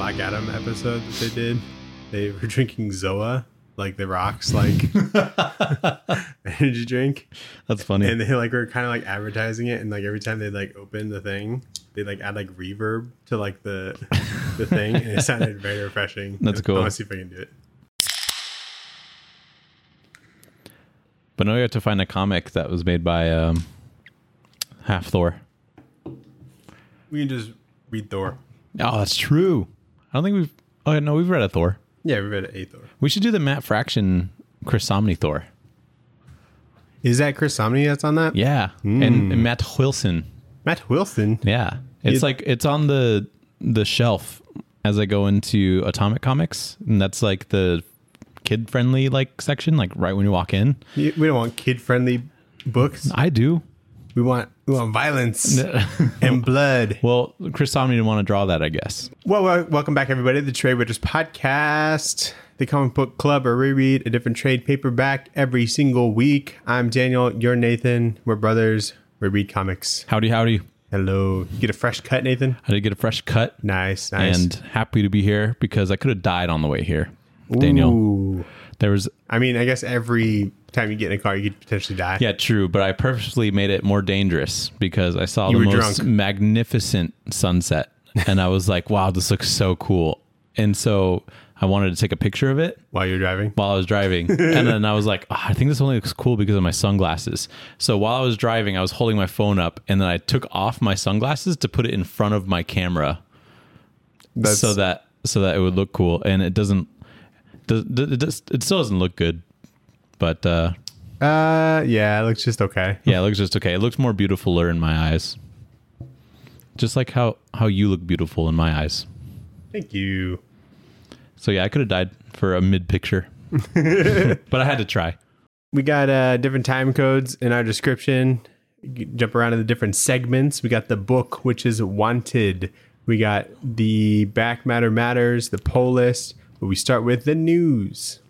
Black Adam episode that they did. They were drinking Zoa, like the rocks, like energy drink. That's funny. And they like were kind of like advertising it, and like every time they like open the thing, they like add like reverb to like the thing, and it sounded very refreshing. That's cool. I want to see if I can do it. But now we have to find a comic that was made by Half Thor. We can just read Thor. Oh, that's true. I don't think we've... Oh, no, we've read a Thor. Yeah, we read a Thor. We should do the Matt Fraction Chris Samnee Thor. Is that Chris Samnee that's on that? Yeah. And Matt Wilson. Matt Wilson? Yeah. It's like, it's on the shelf as I go into Atomic Comics. And that's like the kid-friendly like section, like right when you walk in. We don't want kid-friendly books. I do. We want violence and blood. Well, Chris Samnee didn't want to draw that, I guess. Well, welcome back, everybody, to the Trade Witches Podcast, the comic book club, where we read a different trade paperback every single week. I'm Daniel. You're Nathan. We're brothers. We read comics. Howdy, howdy. Hello. You get a fresh cut, Nathan? I did get a fresh cut. Nice. And happy to be here because I could have died on the way here. Daniel. Ooh. There was... I mean, I guess every time you get in a car, you could potentially die. Yeah, true. But I purposely made it more dangerous because I saw the most magnificent sunset. And I was like, wow, this looks so cool. And so I wanted to take a picture of it. While you're driving? While I was driving. And then I was like, oh, I think this only looks cool because of my sunglasses. So while I was driving, I was holding my phone up. And then I took off my sunglasses to put it in front of my camera. So that it would look cool. And it doesn't... It still doesn't look good, but yeah, it looks just okay. Yeah, it looks just okay. It looks more beautifuler in my eyes, just like how you look beautiful in my eyes. Thank you. So yeah, I could have died for a mid picture, but I had to try. We got different time codes in our description. You jump around to the different segments. We got the book, which is Wanted. We got the Back Matter Matters, the poll list. But we start with the news.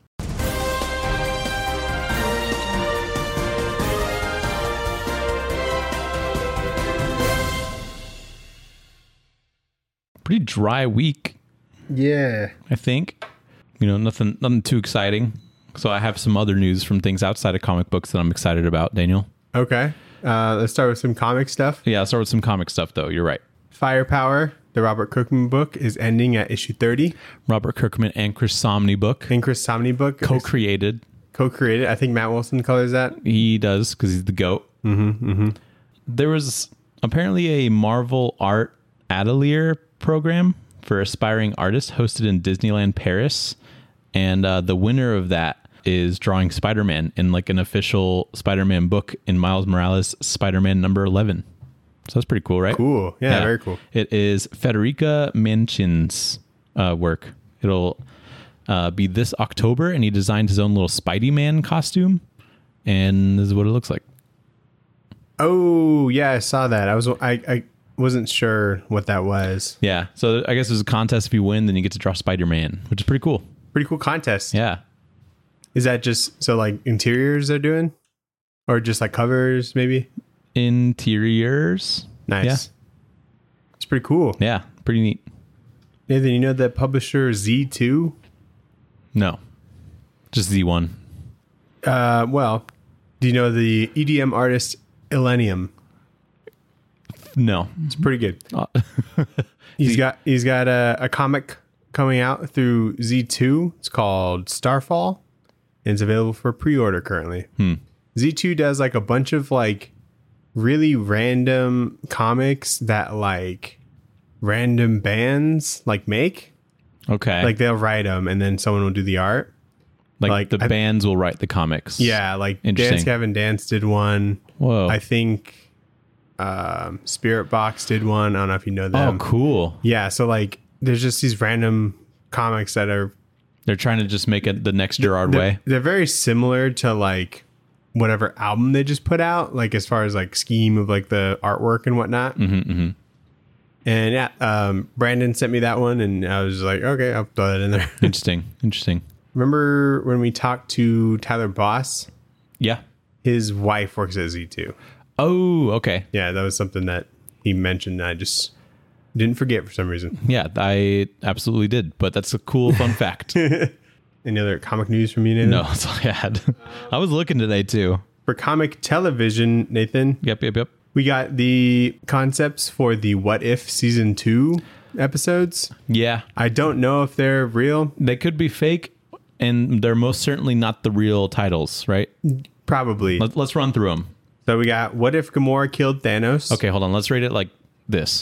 Pretty dry week. Yeah. I think. You know, nothing too exciting. So I have some other news from things outside of comic books that I'm excited about, Daniel. Okay. Let's start with some comic stuff. Yeah, I'll start with some comic stuff, though. You're right. Firepower, the Robert Kirkman book, is ending at issue 30. Robert Kirkman and Chris Samnee book. Co-created. I think Matt Wilson colors that. He does, because he's the GOAT. There was apparently a Marvel Art Atelier program for aspiring artists hosted in Disneyland Paris. And the winner of that is drawing Spider-Man in like an official Spider-Man book in Miles Morales' Spider-Man number 11. So that's pretty cool, right? Cool. Yeah, very cool. It is Federica Manchin's work. It'll be this October, and he designed his own little Spidey-Man costume, and this is what it looks like. Oh, yeah, I saw that. I wasn't sure what that was. Yeah, so I guess there's a contest. If you win, then you get to draw Spider-Man, which is pretty cool. Pretty cool contest. Yeah. Is that just, so like interiors they're doing? Or just like covers, maybe? Interiors. Nice. Yeah. It's pretty cool. Yeah, pretty neat. Nathan, you know the publisher Z2? No, just Z1. Well, do you know the EDM artist Illenium? No. It's pretty good. He's got a comic coming out through Z2. It's called Starfall, and it's available for pre-order currently. Z2 does like a bunch of like really random comics that like random bands like make. Okay. Like they'll write them and then someone will do the art. Like the bands will write the comics. Yeah, like Dance Gavin Dance did one. Whoa. I think Spirit Box did one. I don't know if you know them. Oh, cool. Yeah, so like there's just these random comics that are... They're trying to just make it the next Gerard Way. They're very similar to like whatever album they just put out, like as far as like scheme of like the artwork and whatnot. And yeah, Brandon sent me that one and I was like, okay, I'll throw that in there. Interesting. Remember when we talked to Tyler Boss? Yeah. His wife works at Z2. Oh, okay. Yeah, that was something that he mentioned. I just Didn't forget for some reason. Yeah, I absolutely did. But that's a cool fun fact. Any other comic news from you, Nathan? No, that's all I had. I was looking today too. For comic television, Nathan. Yep. We got the concepts for the What If Season 2 episodes. Yeah. I don't know if they're real. They could be fake, and they're most certainly not the real titles, right? Probably. Let's run through them. So we got What If Gamora Killed Thanos? Okay, hold on. Let's rate it like this.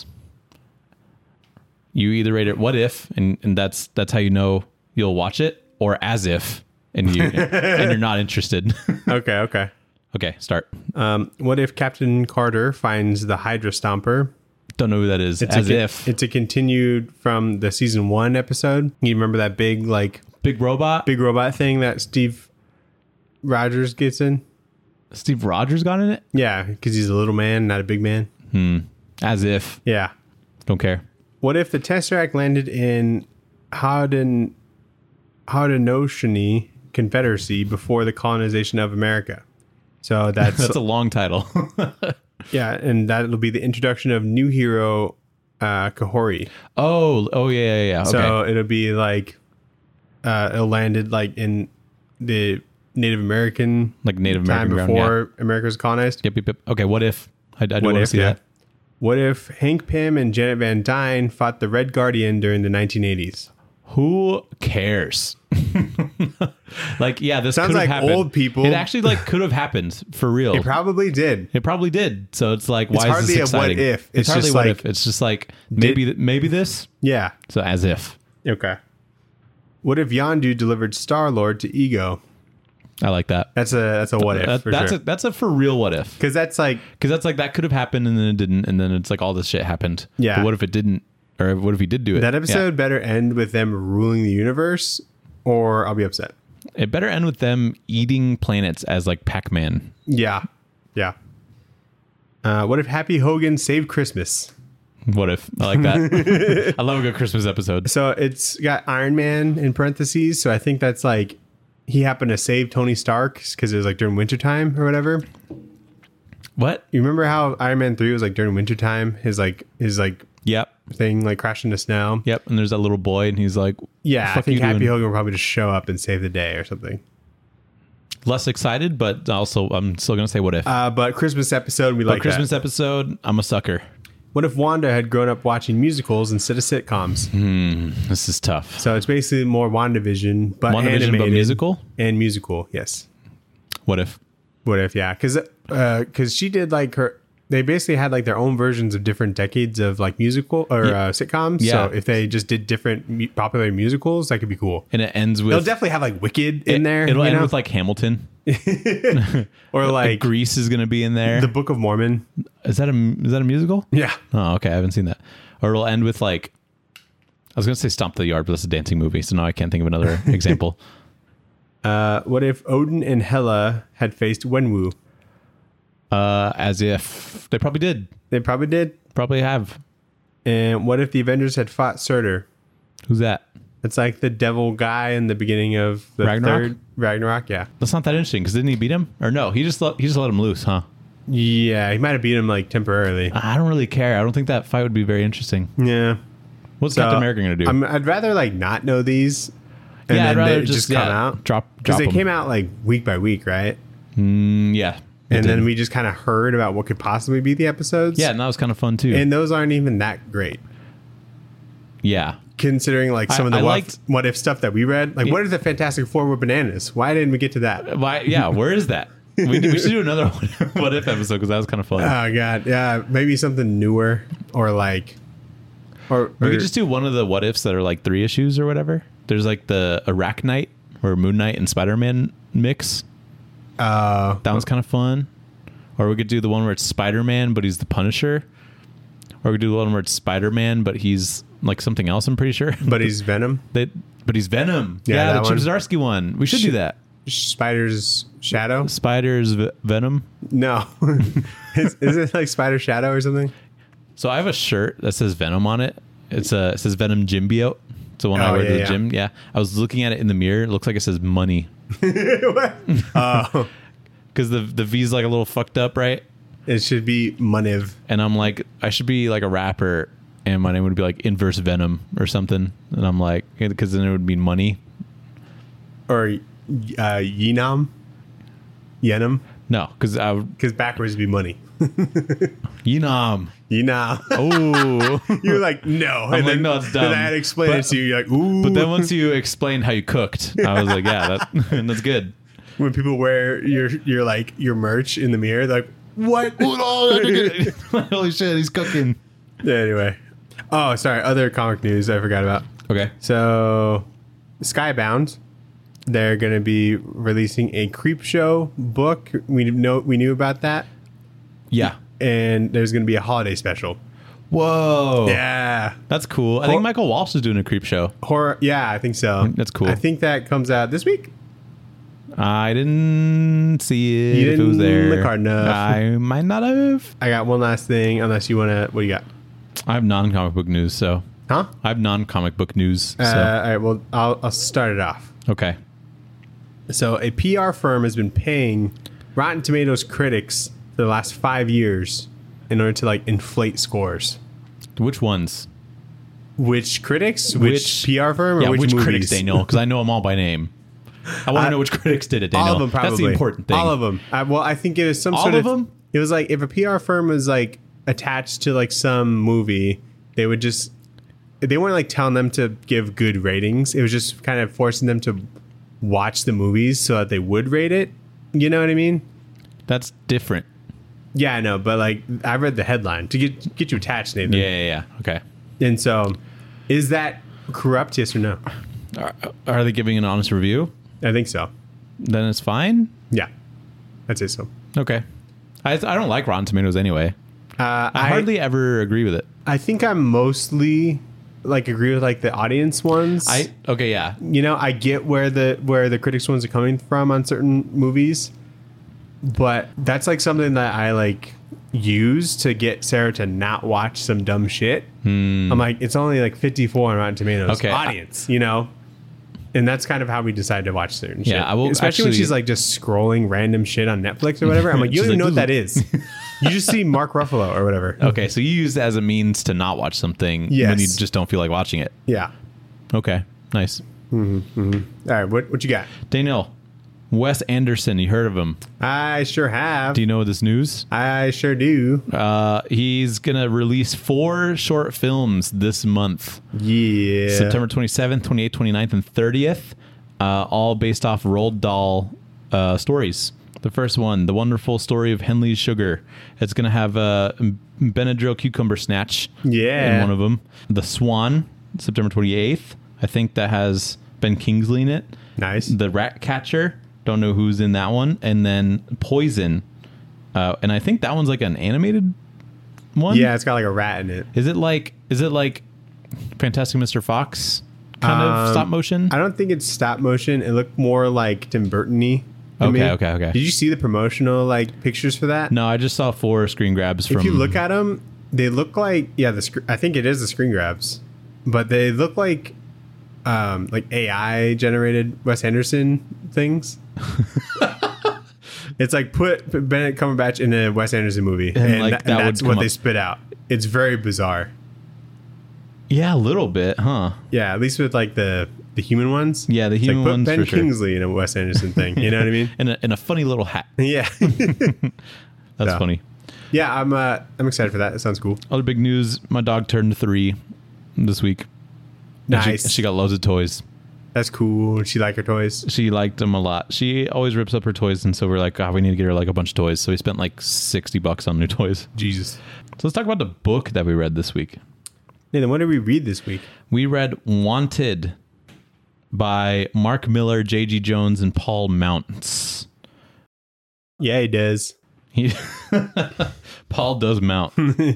You either rate it what if, and that's how you know you'll watch it, or as if, and you're not interested. Okay. Okay, start. What if Captain Carter finds the Hydra Stomper? Don't know who that is. It's a continued from the season 1 episode. You remember that big robot thing that Steve Rogers gets in? Steve Rogers got in it? Yeah, because he's a little man, not a big man. As if. Yeah. Don't care. What if the Tesseract landed in Haudenosaunee Confederacy before the colonization of America? So that's a long title. Yeah, and that'll be the introduction of new hero Kahori. Oh yeah. Okay. So it'll be like it landed like in the Native American time before America was colonized. Yep. Okay, what if? I do want to see that. What if Hank Pym and Janet Van Dyne fought the Red Guardian during the 1980s? Who cares? This sounds like happened. Old people. It actually could have happened for real. It probably did. So it's like, why is this exciting? What if? It's hardly what if. It's just like maybe this. Yeah. So as if. Okay. What if Yondu delivered Star-Lord to Ego? I like that. That's a what if. That's a for real what if. Because that's like that could have happened and then it didn't, and then it's like all this shit happened. Yeah. But what if it didn't? Or what if he did do it? That episode better end with them ruling the universe, or I'll be upset. It better end with them eating planets as like Pac-Man. Yeah. What if Happy Hogan saved Christmas? What if? I like that. I love a good Christmas episode. So it's got Iron Man in parentheses. So I think that's like he happened to save Tony Stark because it was like during wintertime or whatever. What? You remember how Iron Man 3 was like during wintertime? His Yep. thing like crashed into snow. Yep. And there's that little boy and he's like, yeah, I think Happy Hogan will probably just show up and save the day or something. Less excited, but also I'm still going to say what if. But Christmas episode, we like Christmas that. episode, I'm a sucker. What if Wanda had grown up watching musicals instead of sitcoms? This is tough. So it's basically more WandaVision, but animated. But musical? And musical, yes. What if? Yeah. Because she did like her... They basically had like their own versions of different decades of like musical or sitcoms. Yeah. So if they just did different popular musicals, that could be cool. And it ends with... They'll definitely have like Wicked in there. It'll end with like Hamilton. Or like Grease is going to be in there. The Book of Mormon. Is that a musical? Yeah. Oh, okay. I haven't seen that. Or it'll end with like... I was going to say Stomp the Yard, but that's a dancing movie. So now I can't think of another example. What if Odin and Hela had faced Wenwu? As if they probably did. They probably did. Probably have. And what if the Avengers had fought Surtur? Who's that? It's like the devil guy in the beginning of the third Ragnarok. Yeah, that's not that interesting because didn't he beat him? Or no, he just let him loose, huh? Yeah, he might have beat him like temporarily. I don't really care. I don't think that fight would be very interesting. Yeah. What's Captain America going to do? I'd rather like not know these. And I'd rather they just come out. Drop because they them. came out like week by week, right? Yeah. And then we just kind of heard about what could possibly be the episodes. Yeah, and that was kind of fun too. And those aren't even that great. Yeah. Considering like some of the what if stuff that we read. Like, what if the Fantastic Four were bananas? Why didn't we get to that? Why? Yeah, where is that? We should do another what if episode because that was kind of fun. Oh, God. Yeah, maybe something newer or like... Or we could just do one of the what ifs that are like 3 issues or whatever. There's like the Arachnite or Moon Knight and Spider-Man mix. That one's kind of fun. Or we could do the one where it's Spider-Man, but he's the Punisher. Or we could do the one where it's Spider-Man, but he's like something else, I'm pretty sure. But he's Venom? But he's Venom. Yeah, the Chip Zdarsky one. We should do that. Spider's Shadow? Spider's Venom? No. Is it like Spider Shadow or something? So I have a shirt that says Venom on it. It says Venom Gymbiote. It's the one I wear to the gym. Yeah. I was looking at it in the mirror. It looks like it says money. What? Oh. Because the V's like a little fucked up, right? It should be Muniv. And I'm like, I should be like a rapper and my name would be like Inverse Venom or something. And I'm like, because then it would mean money. Or Yenam? No, because backwards would be money. Yenam. Oh. You were like, no. I'm like, no, it's dumb. Then I had to explain it to you. You're like, ooh. But then once you explained how you cooked, I was like, yeah, that's good. When people wear your merch in the mirror, they're like, what? Holy shit, he's cooking. Yeah, anyway. Oh, sorry. Other comic news I forgot about. Okay. So, Skybound, they're going to be releasing a Creepshow book. We knew about that. Yeah. And there's going to be a holiday special. Whoa. Yeah. That's cool. I think Michael Walsh is doing a Creepshow. Horror. Yeah, I think so. That's cool. I think that comes out this week. I didn't see it. You if it was there. didn't look hard enough. I might not have. I got one last thing, unless you want to. What do you got? I have non-comic book news, so. Huh? I have non-comic book news, so. All right, well, I'll start it off. Okay. So, a PR firm has been paying Rotten Tomatoes critics for the last 5 years in order to, like, inflate scores. Which ones? Which critics? Which PR firm? Or yeah, which movies? critics, Daniel? Because I know them all by name. I want to know which critics did it, Daniel. All of them, probably. That's the important thing. All of them. Well, I think it was some all sort of them? It was like if a PR firm was like attached to like some movie, they weren't like telling them to give good ratings. It was just kind of forcing them to watch the movies so that they would rate it. You know what I mean? That's different. Yeah, I know, but like I read the headline to get you attached, Nathan. Yeah. Okay. And so, is that corrupt? Yes or no? Are they giving an honest review? I think so. Then it's fine. Yeah, I'd say so. Okay. I don't like Rotten Tomatoes anyway. I hardly ever agree with it. I think I mostly like agree with like the audience ones. Okay, yeah. You know, I get where the critics ones are coming from on certain movies, but that's like something that I like use to get Sarah to not watch some dumb shit. I'm like, it's only like 54 on Rotten Tomatoes. Okay. Audience, you know. And that's kind of how we decide to watch certain shit. I will especially when she's like just scrolling random shit on Netflix or whatever. I'm like, you don't even know what that is. You just see Mark Ruffalo or whatever. Okay, so you use it as a means to not watch something when you just don't feel like watching it. Yeah. Okay, nice. All right, what you got? Daniel, Wes Anderson, you heard of him? I sure have. Do you know this news? I sure do. He's going to release 4 short films this month. Yeah. September 27th, 28th, 29th, and 30th. All based off Roald Dahl stories. The first one, The Wonderful Story of Henley's Sugar. It's going to have Benadryl Cucumber Snatch in one of them. The Swan, September 28th. I think that has Ben Kingsley in it. Nice. The Rat Catcher. Don't know who's in that one. And then Poison. And I think that one's like an animated one. Yeah, it's got like a rat in it. Is it like Fantastic Mr. Fox kind of stop motion? I don't think it's stop motion. It looked more like Tim Burton-y. Okay. Did you see the promotional like pictures for that? No, I just saw 4 screen grabs from... If you look at them, they look like... Yeah, I think it is the screen grabs. But they look like AI generated Wes Anderson things. It's like put Benedict Cumberbatch in a Wes Anderson movie, and that's what they spit out. It's very bizarre. Yeah, a little bit, huh? Yeah, at least with like the human ones. Yeah, the human ones. Put Ben for sure. Kingsley in a Wes Anderson thing. You know what I mean? in a funny little hat. Yeah, that's funny. Yeah, I'm excited for that. It sounds cool. Other big news: my dog turned 3 this week. Nice. She got loads of toys. That's cool. She liked her toys. She liked them a lot. She always rips up her toys, and so we're like, we need to get her like a bunch of toys. So we spent like $60 on new toys. Jesus. So let's talk about the book that we read this week. Nathan, what did we read this week? We read Wanted by Mark Miller, J.G. Jones, and Paul Mounts. Yeah, he does. Paul does mount.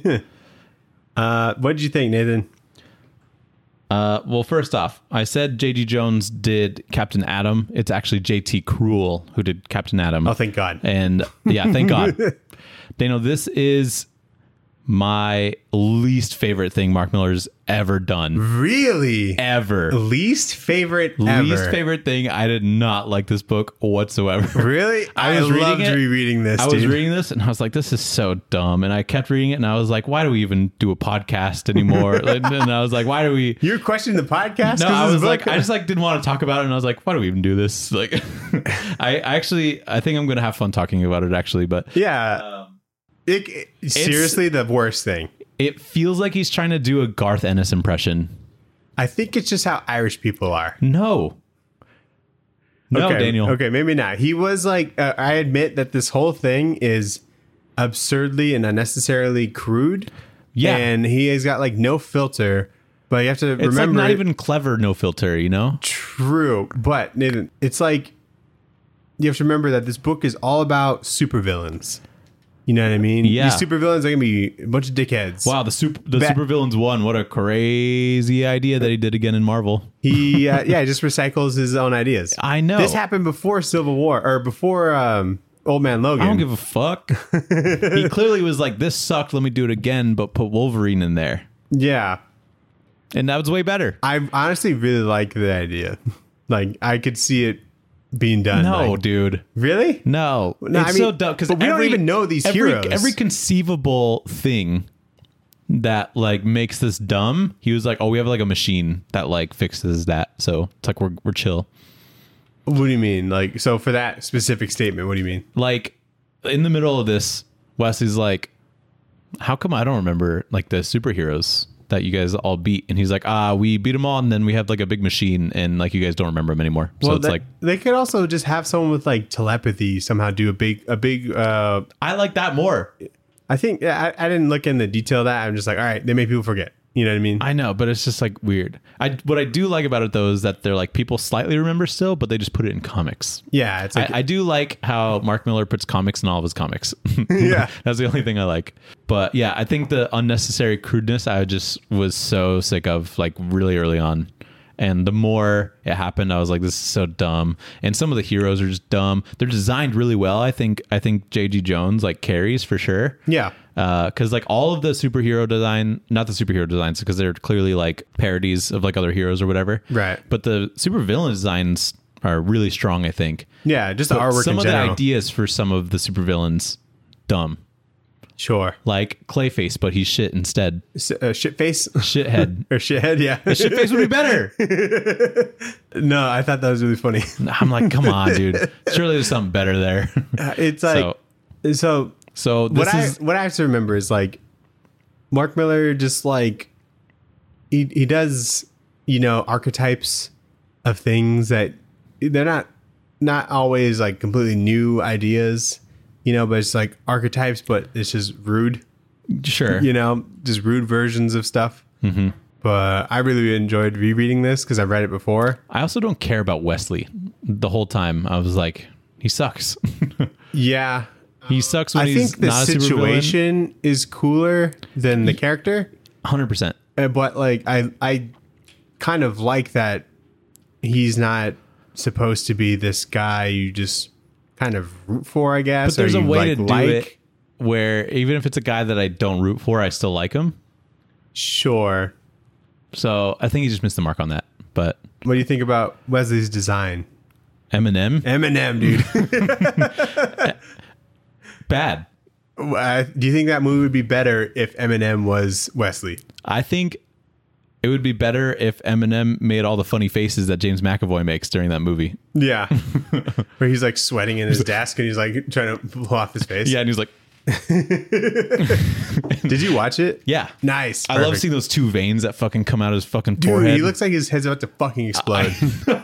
What did you think, Nathan? Well, first off, I said J.G. Jones did Captain Atom. It's actually J.T. Cruel who did Captain Atom. Oh, thank God. And yeah, thank God. Dano, this is my least favorite thing Mark Miller's ever done. Really? Ever. Least favorite ever? Least favorite thing. I did not like this book whatsoever. Really? I loved rereading this, I was reading this and I was like, this is so dumb. And I kept reading it and I was like, why do we even do a podcast anymore? And I was like, why do we... You're questioning the podcast? No, I was like, I just like didn't want to talk about it. And I was like, why do we even do this? Like, I think I'm going to have fun talking about it actually. But yeah. Seriously, the worst thing. It feels like he's trying to do a Garth Ennis impression. I think it's just how Irish people are. No, okay, Daniel. Okay, maybe not. He was like, I admit that this whole thing is absurdly and unnecessarily crude. Yeah. And he has got like no filter, but you have to remember. It's like not even clever, no filter, you know? True. But Nathan, it's like, you have to remember that this book is all about supervillains. You know what I mean? Yeah. These supervillains are going to be a bunch of dickheads. Wow, the supervillains won. What a crazy idea that he did again in Marvel. He just recycles his own ideas. I know. This happened before Civil War, or before Old Man Logan. I don't give a fuck. He clearly was like, this sucked, let me do it again, but put Wolverine in there. Yeah. And that was way better. I honestly really like the idea. Like, I could see it being done. No, like, dude. Really? No. It's so dumb because we don't even know these heroes. Every conceivable thing that like makes this dumb, he was like, oh, we have like a machine that like fixes that. So it's like we're chill. What do you mean? Like, so for that specific statement, what do you mean? Like in the middle of this, Wesley's like, how come I don't remember like the superheroes that you guys all beat? And he's like, we beat them all, and then we have like a big machine, and like you guys don't remember them anymore. So it's like they could also just have someone with like telepathy somehow do a big I like that more. I think I didn't look in the detail of that. I'm just like, all right, they make people forget. You know what I mean? I know, but it's just like weird. What I do like about it though is that they're like people slightly remember still, but they just put it in comics. Yeah, it's like I do like how Mark Miller puts comics in all of his comics. Yeah, that's the only thing I like. But yeah, I think the unnecessary crudeness I just was so sick of like really early on. And the more it happened, I was like, this is so dumb. And some of the heroes are just dumb. They're designed really well. I think J.G. Jones like carries for sure. Yeah. Because like all of the superhero design, not the superhero designs, because they're clearly like parodies of like other heroes or whatever. Right. But the supervillain designs are really strong, I think. Yeah, just the artwork some in of general. the ideas for some of the supervillains, dumb. Sure. Like Clayface, but he's shit instead. Shit face? Shithead. Or shithead, yeah. Shit face would be better. No, I thought that was really funny. I'm like, come on, dude. Surely there's something better there. It's like, so what I have to remember is like, Mark Miller just like, he does, archetypes of things that they're not always like completely new ideas. But it's like archetypes, but it's just rude. Sure. Just rude versions of stuff. Mm-hmm. But I really enjoyed rereading this because I've read it before. I also don't care about Wesley the whole time. I was like, he sucks. Yeah. He sucks when he's not a supervillain. I think the situation is cooler than the character. 100%. But like, I kind of like that he's not supposed to be this guy you just kind of root for, I guess. But there's a way to do it where even if it's a guy that I don't root for, I still like him. Sure. So I think he just missed the mark on that. But what do you think about Wesley's design? Eminem, dude. Bad. Do you think that movie would be better if Eminem was Wesley? I think it would be better if Eminem made all the funny faces that James McAvoy makes during that movie. Yeah. Where he's like sweating in his desk and he's like trying to blow off his face. Yeah, and he's like... Did you watch it? Yeah. Nice. Perfect. I love seeing those two veins that fucking come out of his fucking forehead. Dude, he looks like his head's about to fucking explode.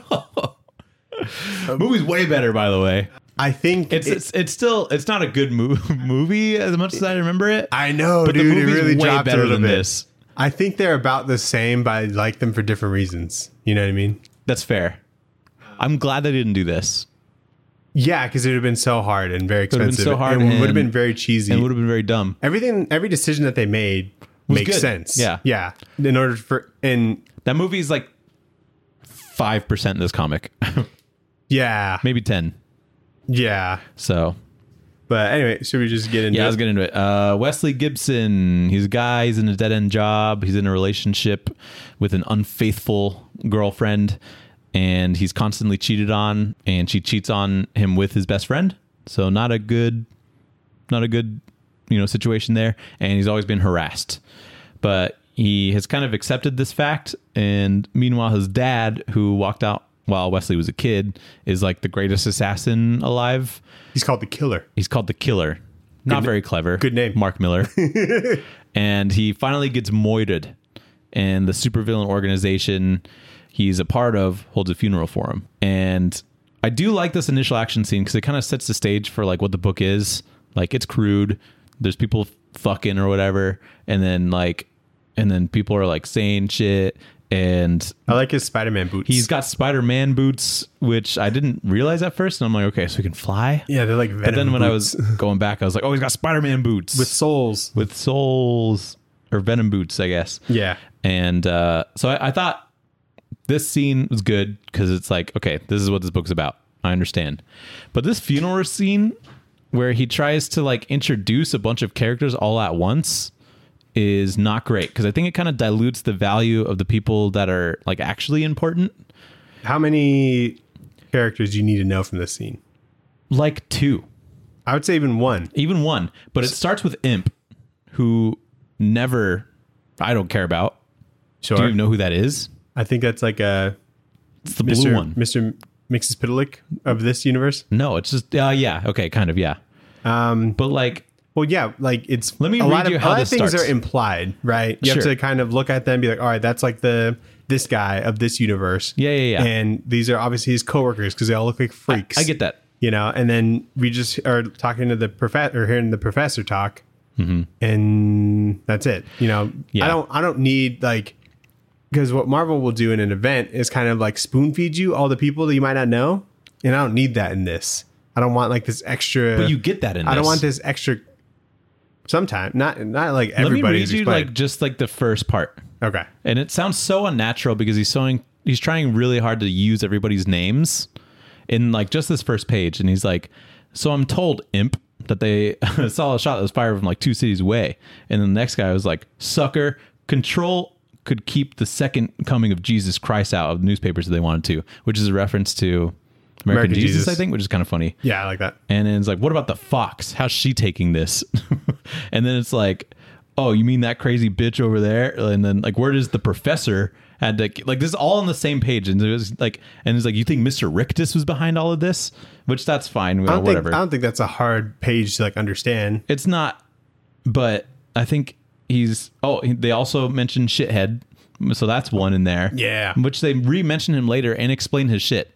Movie's way better, by the way. I think it's not a good movie as much as I remember it. I know, but dude. The movie's it really way dropped better a little than bit. This. I think they're about the same, but I like them for different reasons. You know what I mean? That's fair. I'm glad they didn't do this. Yeah, because it would have been so hard and very expensive. It would have been so hard and would have been very cheesy. And would have been very dumb. Every decision that they made makes sense. Yeah. Yeah. In order for... And that movie is like 5% in this comic. Yeah. Maybe 10. Yeah. So... But anyway, should we just get into it? Yeah, let's get into it. Wesley Gibson, he's a guy, he's in a dead-end job. He's in a relationship with an unfaithful girlfriend, and he's constantly cheated on, and she cheats on him with his best friend. So not a good, situation there. And he's always been harassed. But he has kind of accepted this fact. And meanwhile, his dad, who walked out while Wesley was a kid, is like the greatest assassin alive. He's called the Killer. He's called the Killer. Not very clever. Good name. Mark Miller. And he finally gets moited. And the supervillain organization he's a part of holds a funeral for him. And I do like this initial action scene because it kind of sets the stage for like what the book is. Like, it's crude. There's people fucking or whatever. And then people are like saying shit. And I like his Spider-Man boots. He's got Spider-Man boots, which I didn't realize at first. And I'm like, okay, so he can fly? Yeah, they're like Venom But then when I boots. was going back, I was like, oh, he's got Spider-Man boots. With souls. Or Venom boots, I guess. Yeah. And so I thought this scene was good because it's like, okay, this is what this book's about. I understand. But this funeral scene where he tries to like introduce a bunch of characters all at once is not great because I think it kind of dilutes the value of the people that are like actually important. How many characters do you need to know from this scene? Like 2. I would say even one. Even one. But it starts with Imp, who I don't care about. Sure. Do you even know who that is? I think that's like It's the blue one. Mr. Mxyzptlk of this universe. No, it's just, yeah. Okay, kind of, yeah. But like, well, yeah, like it's. Let me a read lot you of, how a lot this of things starts. are implied, right? You have Sure. to kind of look at them and be like, all right, that's like this guy of this universe. Yeah. And these are obviously his coworkers because they all look like freaks. I get that. You know, and then we just are talking to the professor, or hearing the professor talk, and that's it. You know, Yeah. I don't need like, because what Marvel will do in an event is kind of like spoon feed you all the people that you might not know, and I don't need that in this. I don't want like this extra. But you get that in this. I don't want this extra. Sometime, not like Let me everybody's read you explained. like just like the first part. Okay. And it sounds so unnatural because he's trying really hard to use everybody's names in like just this first page. And he's like, so I'm told, Imp, that they saw a shot that was fired from like 2 cities away. And then the next guy was like, sucker, Control could keep the second coming of Jesus Christ out of newspapers if they wanted to, which is a reference to American Jesus, I think, which is kind of funny. Yeah, I like that. And then it's like, what about the Fox? How's she taking this? And then it's like, oh, you mean that crazy bitch over there? And then like, where does the professor had to, like, this is all on the same page. And it was like, and it's like, you think Mr. Rictus was behind all of this? Which that's fine. Whatever. I don't think that's a hard page to like understand. It's not, but I think they also mentioned shithead. So that's one in there. Yeah. Which they re-mention him later and explain his shit.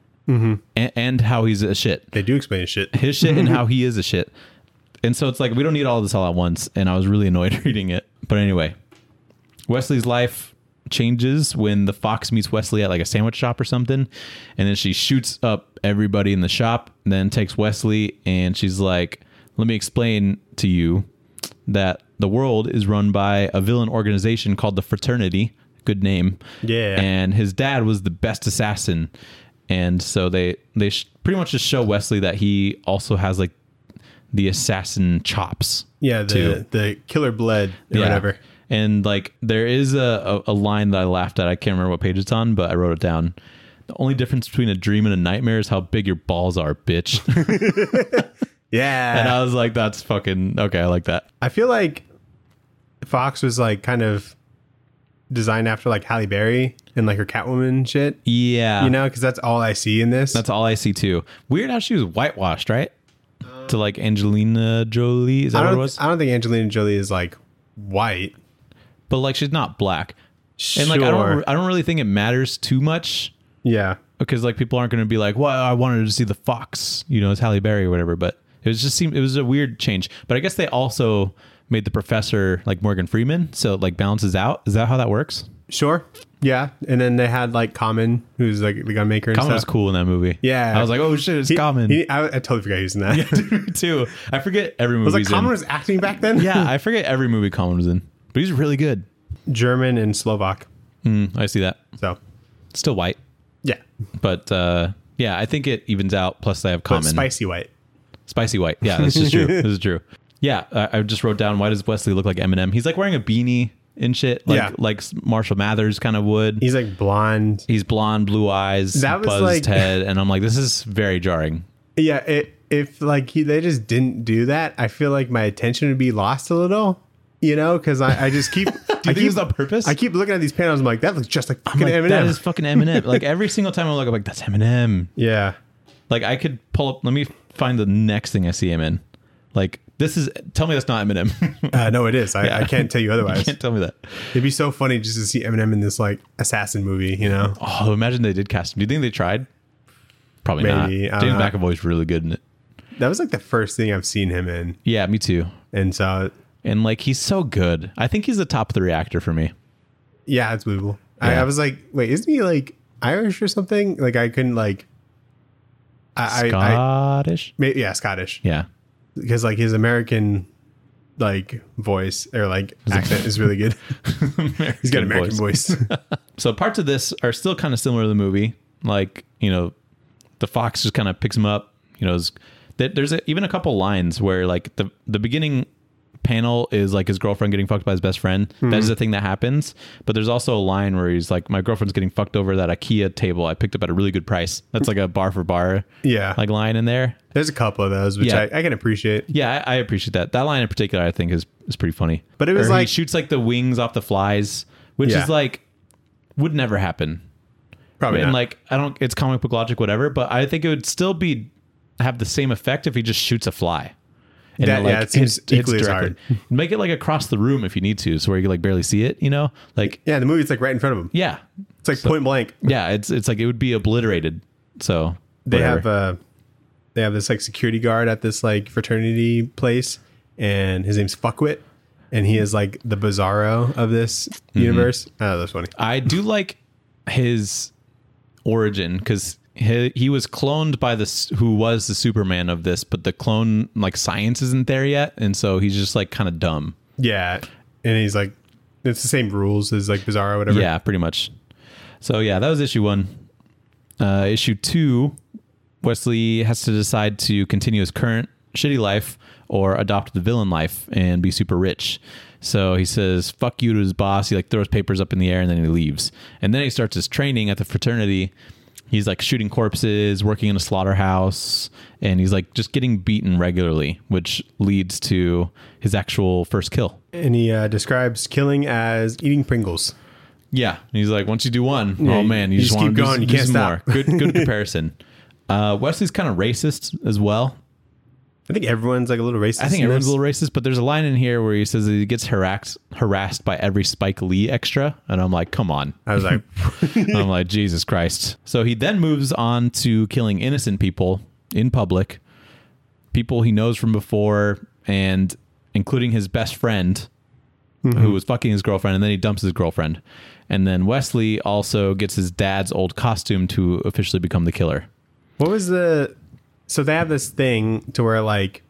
And how he's a shit. They do explain His shit and how he is a shit. And so it's like, we don't need all this all at once. And I was really annoyed reading it. But anyway, Wesley's life changes when the Fox meets Wesley at like a sandwich shop or something. And then she shoots up everybody in the shop and then takes Wesley. And she's like, let me explain to you that the world is run by a villain organization called the Fraternity. Good name. Yeah. And his dad was the best assassin. And so they pretty much just show Wesley that he also has like the assassin chops. Yeah, the killer blood or whatever. And like there is a line that I laughed at. I can't remember what page it's on, but I wrote it down. The only difference between a dream and a nightmare is how big your balls are, bitch. Yeah. And I was like, that's fucking okay. I like that. I feel like Fox was like kind of designed after like Halle Berry and like her Catwoman shit. Yeah. You know, because that's all I see in this. That's all I see too. Weird how she was whitewashed, right? To like Angelina Jolie. Is that what it was? I don't think Angelina Jolie is like white. But like she's not black. Sure. And like I don't really think it matters too much. Yeah. Because like people aren't going to be like, well, I wanted to see the Fox, it's Halle Berry or whatever. But it was a weird change. But I guess they also made the professor like Morgan Freeman, so it like balances out. Is that how that works? Sure. Yeah. And then they had like Common, who's like the gunmaker and Common stuff. was cool in that movie. Yeah. I was like, oh shit, it's Common. I totally forgot he was in that. Yeah, me too. I forget every movie. I was like, he's Common in. was acting back then? Yeah, I forget every movie Common was in. But he's really good. German and Slovak. I see that. So, Still white. yeah. But yeah, I think it evens out. Plus they have But Common. spicy white. Spicy white. Yeah, this is true. This is true. Yeah, I just wrote down, why does Wesley look like Eminem? He's like wearing a beanie and shit, like Marshall Mathers kind of would. He's like blonde. He's blonde, blue eyes, That was buzzed like- head, and I'm like, this is very jarring. Yeah, if like they just didn't do that, I feel like my attention would be lost a little, because I just keep. Do you think it's on purpose? I keep looking at these panels. I'm like, that looks just like fucking I'm like, Eminem. that is fucking Eminem. Like every single time I look, I'm like, that's Eminem. Yeah. Like I could pull up. Let me find the next thing I see him in. Like this is. Tell me that's not Eminem. No, it is. I can't tell you You otherwise. can't tell me that. It'd be so funny just to see Eminem in this like assassin movie. Oh, imagine they did cast him. Do you think they tried? Probably Maybe. not. James McAvoy's really good in it. That was like the first thing I've seen him in, Yeah, me too. and so And like he's so good. I think he's a top 3 actor for me. yeah, it's believable. Yeah. I was like, wait, isn't he like Irish or something? Like I couldn't like. Scottish. Yeah, Scottish. Yeah. Because like his American like voice or like accent is really good. He's got an American voice. So parts of this are still kind of similar to the movie. Like, the fox just kind of picks him up. There's even a couple lines where like the beginning panel is like his girlfriend getting fucked by his best friend. That is the thing that happens. But there's also a line where he's like, my girlfriend's getting fucked over that IKEA table I picked up at a really good price. That's like a bar for bar Yeah. like line in there. There's a couple of those, which Yeah. I can appreciate. Yeah, I appreciate that. That line in particular, I think is pretty funny. But it was Or he like- shoots like the wings off the flies, which Yeah. is like would never happen. Probably And not. like it's comic book logic, whatever. But I think it would still have the same effect if he just shoots a fly. And It seems equally as hard. Make it like across the room if you need to, so where you can like barely see it. Like Yeah, the movie's like right in front of him. yeah, It's like point blank. yeah. It's like it would be obliterated. So They whatever. have this like security guard at this like fraternity place, and his name's Fuckwit, and he is like the Bizarro of this universe. Oh, that's funny. I do like his origin because he was cloned by who was the Superman of this, but the clone like science isn't there yet, and so he's just like kind of dumb. Yeah, and he's like, it's the same rules as like Bizarro, whatever. Yeah, pretty much. So yeah, that was issue 1. Issue 2, Wesley has to decide to continue his current shitty life or adopt the villain life and be super rich. So he says, fuck you to his boss. He like throws papers up in the air and then he leaves. And then he starts his training at the fraternity. He's like shooting corpses, working in a slaughterhouse, and he's like just getting beaten regularly, which leads to his actual first kill. And he describes killing as eating Pringles. Yeah. And he's like, once you do one, Yeah, oh man, you you just just want keep to going, do you can't some stop. more. Good comparison. Wesley's kind of racist as well. I think everyone's like a little racist. I think in everyone's this. a little racist, but there's a line in here where he says that he gets harassed by every Spike Lee extra. And I'm like, come on. I was like, I'm like, Jesus Christ. So he then moves on to killing innocent people in public, people he knows from before, and including his best friend who was fucking his girlfriend, and then he dumps his girlfriend. And then Wesley also gets his dad's old costume to officially become the killer. what was the? So they have this thing to where like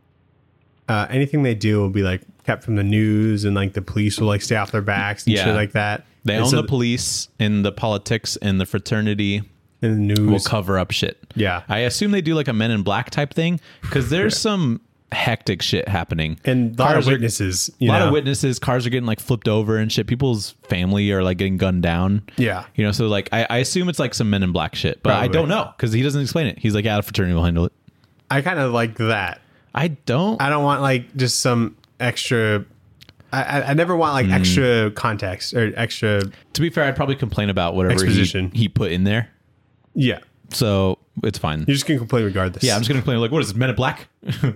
anything they do will be like kept from the news, and like the police will like stay off their backs and Yeah. shit like that. They And own so the police and the politics and the fraternity in the news. will cover up shit. Yeah. I assume they do like a Men in Black type thing because there's some hectic shit happening. And a lot of Cars are- witnesses. A lot of witnesses, cars are getting like flipped over and shit. People's family are like getting gunned down. Yeah. So like I assume it's like some Men in Black shit, but I Probably. don't know because he doesn't explain it. He's like, yeah, the fraternity will handle it. I kind of like that. I don't. I don't want like just some extra. I never want like extra context or extra. To be fair, I'd probably complain about whatever Exposition. he put in there. Yeah. So it's fine. You're just going to complain regardless. Yeah, I'm just going to complain like, what is this, Men in Black?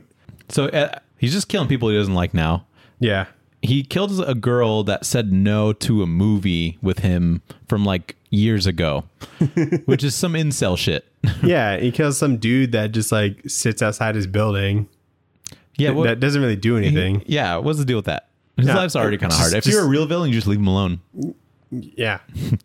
So he's just killing people he doesn't like now. Yeah. He killed a girl that said no to a movie with him from like years ago, which is some incel shit. Yeah. He kills some dude that just like sits outside his building. Yeah, That doesn't really do anything. yeah. What's the deal with that? His Yeah, life's already kind of just- hard. If you're a real villain, you just leave him alone. Yeah.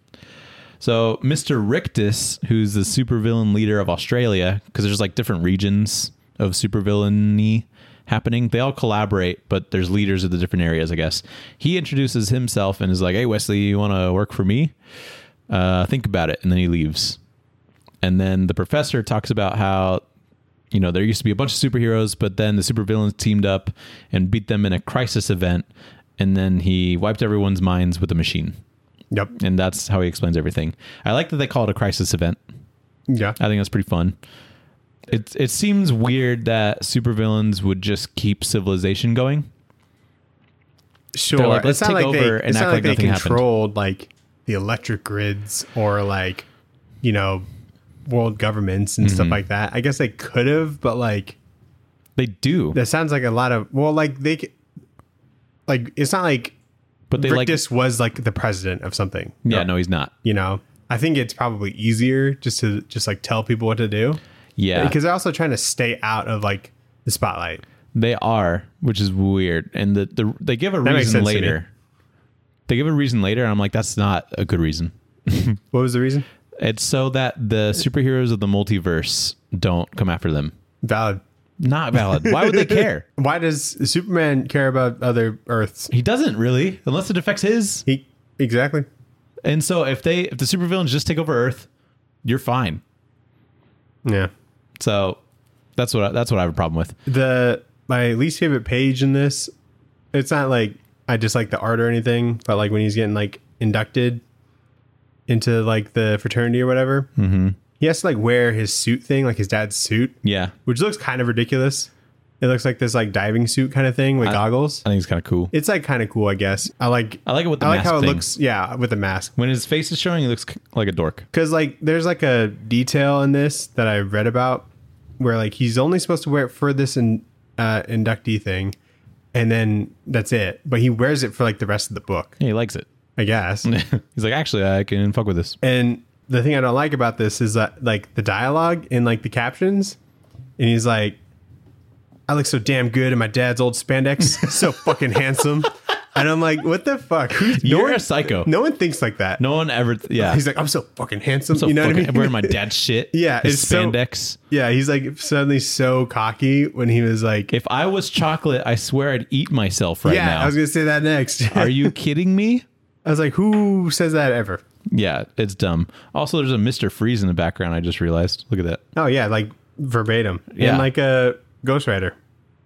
So Mr. Rictus, who's the supervillain leader of Australia, because there's like different regions of supervillainy happening. They all collaborate, but there's leaders of the different areas, I guess. He introduces himself and is like, hey, Wesley, you want to work for me? Think about it. And then he leaves. And then the professor talks about how you know, there used to be a bunch of superheroes, but then the supervillains teamed up and beat them in a crisis event, and then he wiped everyone's minds with a machine. Yep. And that's how he explains everything. I like that they call it a crisis event. Yeah. I think that's pretty fun. It seems weird that supervillains would just keep civilization going. Sure. They're like, let's take over and act like nothing happened. Controlled like the electric grids or like, you know, world governments and stuff like that. I guess they could have, but like they do. That sounds like a lot of like it's not like. But they Rictus was like the president of something. Yeah, no, he's not. You know, I think it's probably easier just to like tell people what to do. Yeah, because they're also trying to stay out of like the spotlight. They are, which is weird. And they give a reason later. They give a reason later, and I'm like, that's not a good reason. What was the reason? It's so that the superheroes of the multiverse don't come after them. Valid. Not valid. Why would they care? Why does Superman care about other Earths? He doesn't really, unless it affects his. Exactly. And so if the supervillains just take over Earth, you're fine. Yeah. So that's what I have a problem with. My least favorite page in this, it's not like I dislike the art or anything, but like when he's getting like inducted into like the fraternity or whatever. Mm-hmm. He has to like wear his suit thing, like his dad's suit. Yeah. Which looks kind of ridiculous. It looks like this like diving suit kind of thing with goggles. I think it's kind of cool. It's like kind of cool, I guess. I like it with the mask how it thing. looks. Yeah, with the mask. When his face is showing, he looks like a dork. Because like there's like a detail in this that I read about where like he's only supposed to wear it for this inductee thing, and then that's it. But he wears it for like the rest of the book. Yeah, he likes it, I guess. He's like, actually, I can fuck with this. And the thing I don't like about this is that like the dialogue in like the captions, and he's like, I look so damn good in my dad's old spandex. So fucking handsome. And I'm like, what the fuck? You're a psycho. No one thinks like that. No one ever. Yeah. He's like, I'm so fucking handsome. So you know what I mean? Wearing my dad's shit. Yeah. His spandex. Yeah. He's like suddenly so cocky when he was like, if I was chocolate, I swear I'd eat myself right now. Yeah. I was going to say that next. Are you kidding me? I was like, who says that ever? Yeah. It's dumb. Also, there's a Mr. Freeze in the background. I just realized. Look at that. Oh, yeah. Like verbatim. Yeah. And like a Ghost Rider.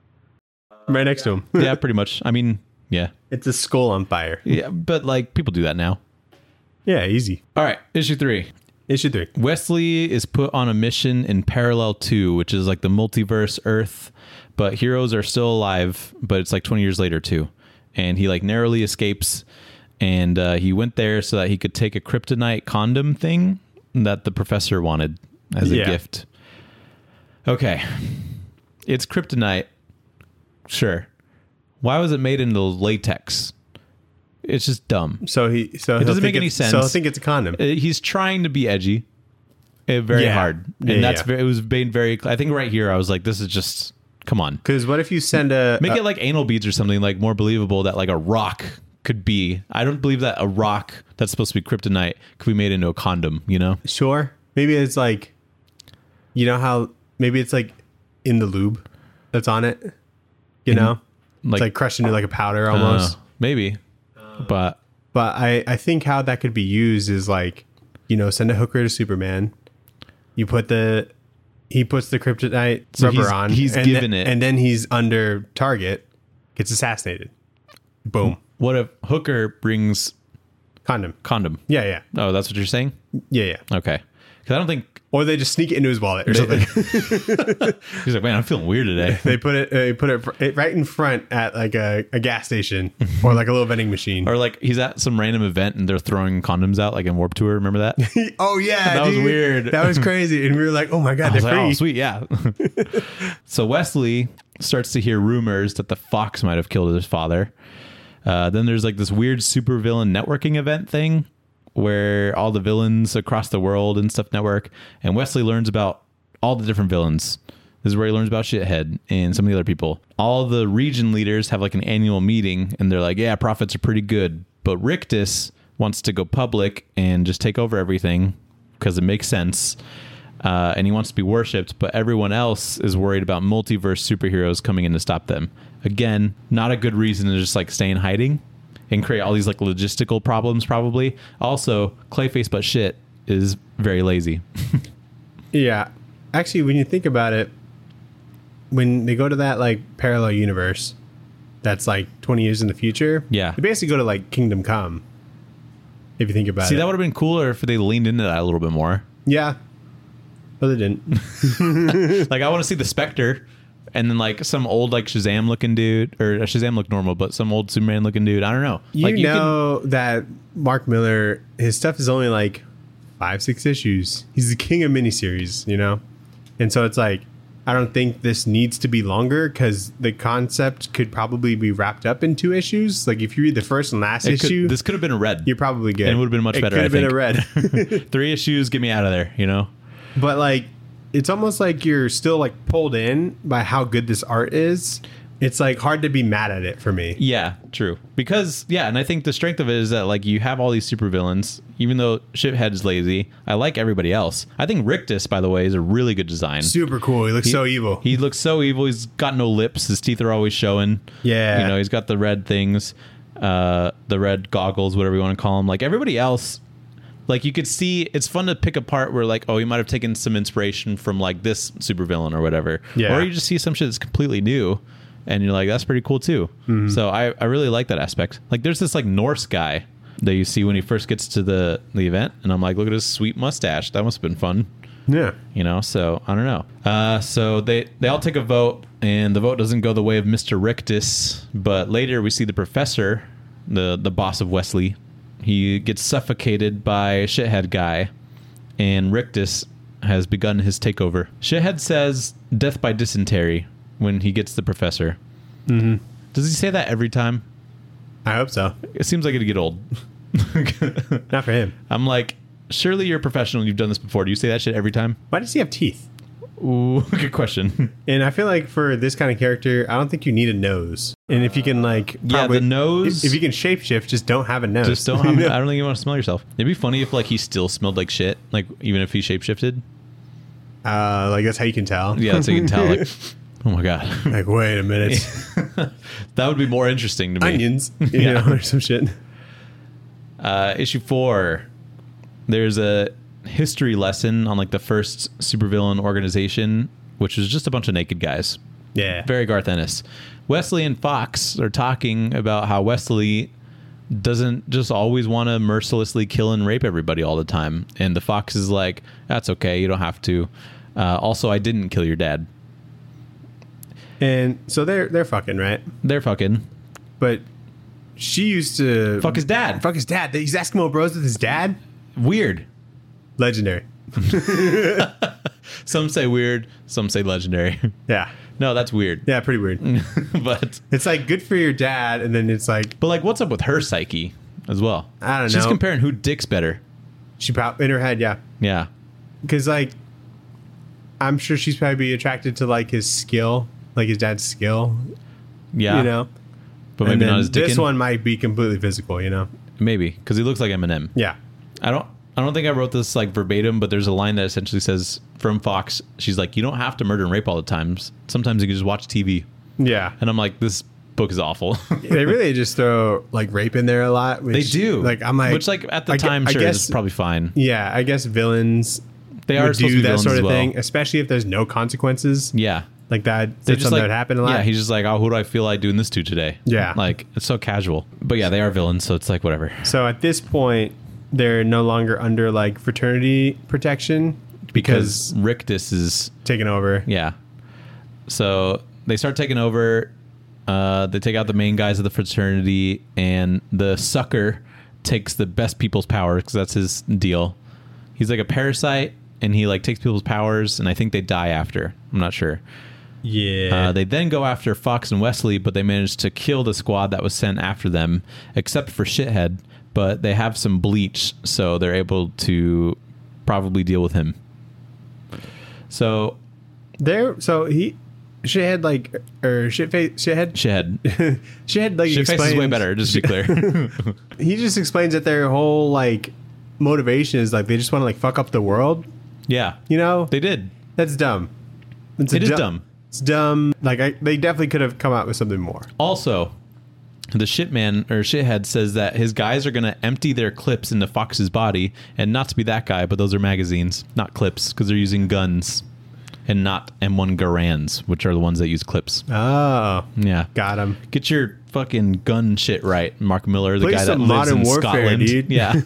Right next to him. Yeah, pretty much. I mean, yeah. It's a skull on fire. Yeah, but like people do that now. Yeah, easy. All right, issue 3. Issue 3. Wesley is put on a mission in Parallel 2, which is like the multiverse Earth, but heroes are still alive, but it's like 20 years later too. And he like narrowly escapes, and he went there so that he could take a kryptonite condom thing that the professor wanted as a gift. Okay. It's kryptonite. Sure. Why was it made into latex? It's just dumb. So it doesn't make any sense. So I think it's a condom. He's trying to be edgy, very hard, and it was made very. I think right here I was like, this is just come on. Because what if you send make it like anal beads or something like more believable that like a rock could be. I don't believe that a rock that's supposed to be kryptonite could be made into a condom. You know? Sure. Maybe it's like, you know how maybe it's like in the lube that's on it. You know, it's like crushed into like a powder almost. Maybe, but I think how that could be used is like, you know, send a hooker to Superman. He puts the kryptonite rubber on. He's given it, and then he's under target, gets assassinated. Boom. What if Hooker brings condom? Yeah. Oh, that's what you're saying? Yeah. Okay, because I don't think. Or they just sneak it into his wallet or something. He's like, man, I'm feeling weird today. They put it right in front at like a gas station or like a little vending machine. Or like he's at some random event and they're throwing condoms out like in Warped Tour. Remember that? Oh yeah, that was weird. That was crazy. And we were like, oh my God, they're free. Oh, sweet, yeah. So Wesley starts to hear rumors that the Fox might have killed his father. Then there's like this weird supervillain networking event thing where all the villains across the world and stuff network, and Wesley learns about all the different villains. This is where he learns about Shithead and some of the other people. All the region leaders have like an annual meeting, and they're like, yeah, profits are pretty good, but Rictus wants to go public and just take over everything because it makes sense, and he wants to be worshipped, but everyone else is worried about multiverse superheroes coming in to stop them. Again, not a good reason to just like stay in hiding and create all these like logistical problems probably. Also, Clayface but shit is very lazy. Yeah. Actually, when you think about it, when they go to that like parallel universe that's like 20 years in the future, Yeah. they basically go to like Kingdom Come. If you think about it. See, that would have been cooler if they leaned into that a little bit more. Yeah. But they didn't. Like, I want to see the Spectre and then like some old like Shazam looking dude, or Shazam looked normal, but some old Superman looking dude. I don't know. You know that Mark Miller, his stuff is only like 5-6 issues. He's the king of miniseries, you know? And so it's like, I don't think this needs to be longer because the concept could probably be wrapped up in 2 issues. Like if you read the first and last issue, this could have been a red. you're probably good. And it would have been much better. It could have been a red. 3 issues, get me out of there, you know? But like, it's almost like you're still like pulled in by how good this art is. It's like hard to be mad at it for me. Yeah, true. Because, yeah, and I think the strength of it is that like you have all these supervillains, even though Shithead is lazy. I like everybody else. I think Rictus, by the way, is a really good design. Super cool. He looks so evil. He looks so evil. He's got no lips. His teeth are always showing. Yeah. You know, he's got the red things, the red goggles, whatever you want to call them. Like everybody else, like you could see, it's fun to pick apart where like, oh, he might have taken some inspiration from like this supervillain or whatever. Yeah. Or you just see some shit that's completely new. And you're like, that's pretty cool too. Mm-hmm. So I really like that aspect. Like there's this like Norse guy that you see when he first gets to the event. And I'm like, look at his sweet mustache. That must have been fun. Yeah. You know, so I don't know. So they all take a vote and the vote doesn't go the way of Mr. Rictus. But later we see the professor, the boss of Wesley. He gets suffocated by a shithead guy. And Rictus has begun his takeover. Shithead says death by dysentery when he gets the professor. Mm-hmm. Does he say that every time? I hope so. It seems like it'd get old. Not for him. I'm like, surely you're a professional. You've done this before. Do you say that shit every time? Why does he have teeth? Ooh, good question. And I feel like for this kind of character, I don't think you need a nose. And if you can like... the nose... If you can shapeshift, just don't have a nose. Just don't have I don't think you want to smell yourself. It'd be funny if like he still smelled like shit. Like even if he shapeshifted. Like that's how you can tell. Yeah, that's how you can tell. Like... Oh my god! Like, wait a minute. That would be more interesting to me. Onions, you know, or some shit. Issue 4. There's a history lesson on like the first supervillain organization, which was just a bunch of naked guys. Yeah. Very Garth Ennis. Wesley and Fox are talking about how Wesley doesn't just always want to mercilessly kill and rape everybody all the time, and the Fox is like, "That's okay, you don't have to." Also, I didn't kill your dad. And so they're fucking, right? They're fucking. But she used to... Fuck his dad. Fuck his dad. He's Eskimo Bros with his dad? Weird. Legendary. Some say weird. Some say legendary. Yeah. No, that's weird. Yeah, pretty weird. But... It's like good for your dad, and then it's like... But like, what's up with her psyche as well? I don't know. She's comparing who dicks better. She probably... In her head, yeah. Yeah. Because like... I'm sure she's probably attracted to like his skill. Like his dad's skill. Yeah. You know? But maybe not his dick. This one might be completely physical, you know? Maybe, because he looks like Eminem. Yeah. I don't think I wrote this like verbatim, but there's a line that essentially says from Fox, she's like, you don't have to murder and rape all the times. Sometimes you can just watch TV. Yeah. And I'm like, this book is awful. They really just throw like rape in there a lot. Which, They do. Like I'm like, which like at the time, I sure, guess, is probably fine. Yeah, I guess villains They are would supposed to do be that villains sort as of well. thing, especially if there's no consequences. Yeah. Like that. They That's something that would happen a lot. Yeah, he's just like, oh, who do I feel like doing this to today? Yeah. Like, it's so casual. But yeah, they are villains, so it's like, whatever. So at this point, they're no longer under like fraternity protection Because Rictus is... taking over. Yeah. So they start taking over. They take out the main guys of the fraternity, and the sucker takes the best people's powers because that's his deal. He's like a parasite, and he like takes people's powers, and I think they die after. I'm not sure. Yeah. They then go after Fox and Wesley, but they managed to kill the squad that was sent after them, except for Shithead. But they have some bleach, so they're able to probably deal with him. So he shithead like or shithead Shithead. shithead like Shitface is way better, just to be clear. He just explains that their whole like motivation is like they just want to like fuck up the world. Yeah. You know? They did. That's dumb. It is dumb. It's dumb. Like they definitely could have come out with something more. Also, the shitman or shithead says that his guys are going to empty their clips into Fox's body, and not to be that guy, but those are magazines, not clips, because they're using guns. and not M1 Garands, which are the ones that use clips. Oh, Yeah. got him. Get your fucking gun shit right, Mark Miller, the Play guy that some lives Modern in Warfare, Scotland. dude. Yeah.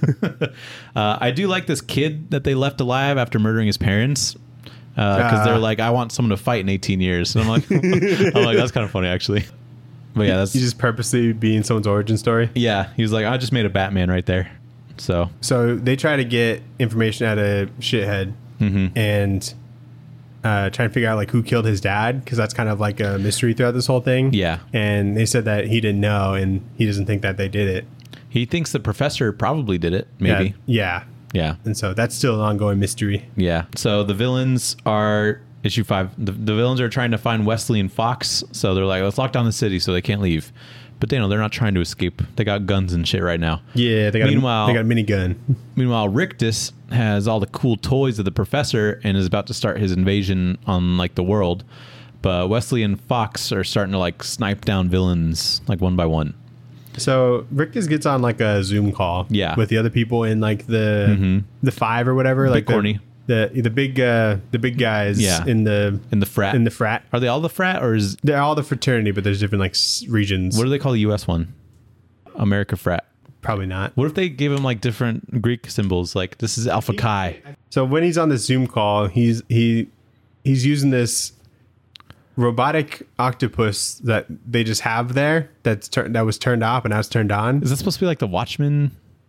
I do like this kid that they left alive after murdering his parents. Because they're like, I want someone to fight in 18 years. And I'm like, that's kind of funny, actually. But yeah, that's You just purposely being someone's origin story. yeah. He was like, I just made a Batman right there. So They try to get information out of Shithead and try to figure out like who killed his dad, because that's kind of like a mystery throughout this whole thing. Yeah. And they said that he didn't know, and he doesn't think that they did it. he thinks the professor probably did it. Maybe. Yeah. Yeah. And so that's still an ongoing mystery. Yeah. So the villains are issue 5. The villains are trying to find Wesley and Fox. So they're like, let's lock down the city so they can't leave. But Daniel, they're not trying to escape. They got guns and shit right now. Yeah, they got Meanwhile- they got a minigun. Meanwhile, Rictus has all the cool toys of the professor and is about to start his invasion on like the world. But Wesley and Fox are starting to like snipe down villains like one by one. So Rick just gets on like a Zoom call, Yeah. with the other people in like the 5 or whatever, like corny. the big guys, Yeah. in the frat. Are they all the frat, or is they're all the fraternity, but there's different like regions. what do they call the US one? America frat. Probably not. What if they gave him like different Greek symbols? Like this is Alpha Chi. So when he's on the Zoom call, he's using this robotic octopus that they just have there that was turned off and now it's turned on. Is that supposed to be like the Watchmen?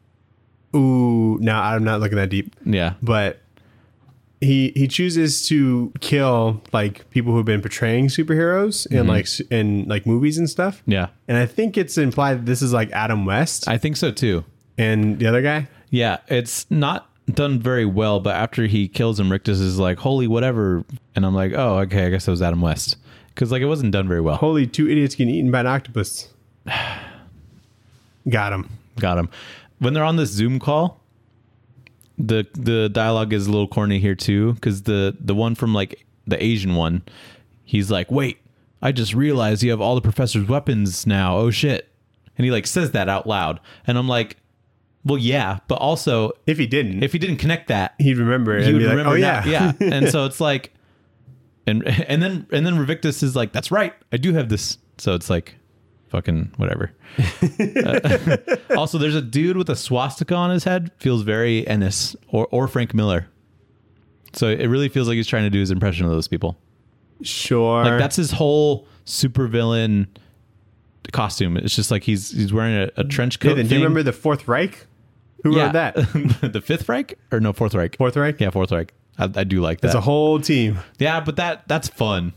Ooh, no, I'm not looking that deep. Yeah. But he chooses to kill like people who've been portraying superheroes in like movies and stuff. Yeah. And I think it's implied that this is like Adam West I think so too. and the other guy. Yeah. It's not done very well, but after he kills him, Rictus is like, holy whatever. And I'm like, oh, okay, I guess it was Adam West. Because like it wasn't done very well. Holy, 2 idiots getting eaten by an octopus. Got him. Got him. When they're on this Zoom call, the dialogue is a little corny here too, because the one from like the Asian one, he's like, wait, I just realized you have all the professor's weapons now. Oh shit. And he like says that out loud. And I'm like, well, yeah, but also If he didn't, if he didn't connect that, he'd remember it he and would be like, remember oh that. yeah. Yeah. And so it's like, and then Revictus is like, that's right, I do have this. So it's like, fucking whatever. Also, there's a dude with a swastika on his head. Feels very Ennis or Frank Miller. So it really feels like he's trying to do his impression of those people. Sure. Like that's his whole supervillain costume. It's just like he's wearing a trench coat. Nathan, do you remember the Fourth Reich? Who wrote that? The Fifth Reich or no Fourth Reich? Fourth Reich? Yeah, Fourth Reich. I do like that. It's a whole team. Yeah, but that's fun.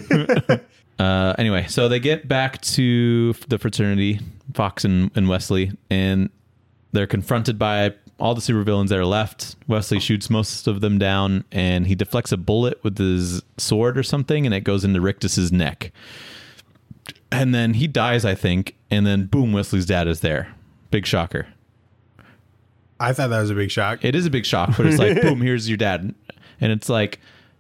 Anyway, so they get back to the fraternity, Fox and Wesley, and they're confronted by all the supervillains that are left. Wesley shoots most of them down, and he deflects a bullet with his sword or something, and it goes into Rictus's neck. And then he dies, I think, and then boom, Wesley's dad is there. Big shocker. I thought that was a big shock. It is a big shock, but it's like, boom, here's your dad. And it's like,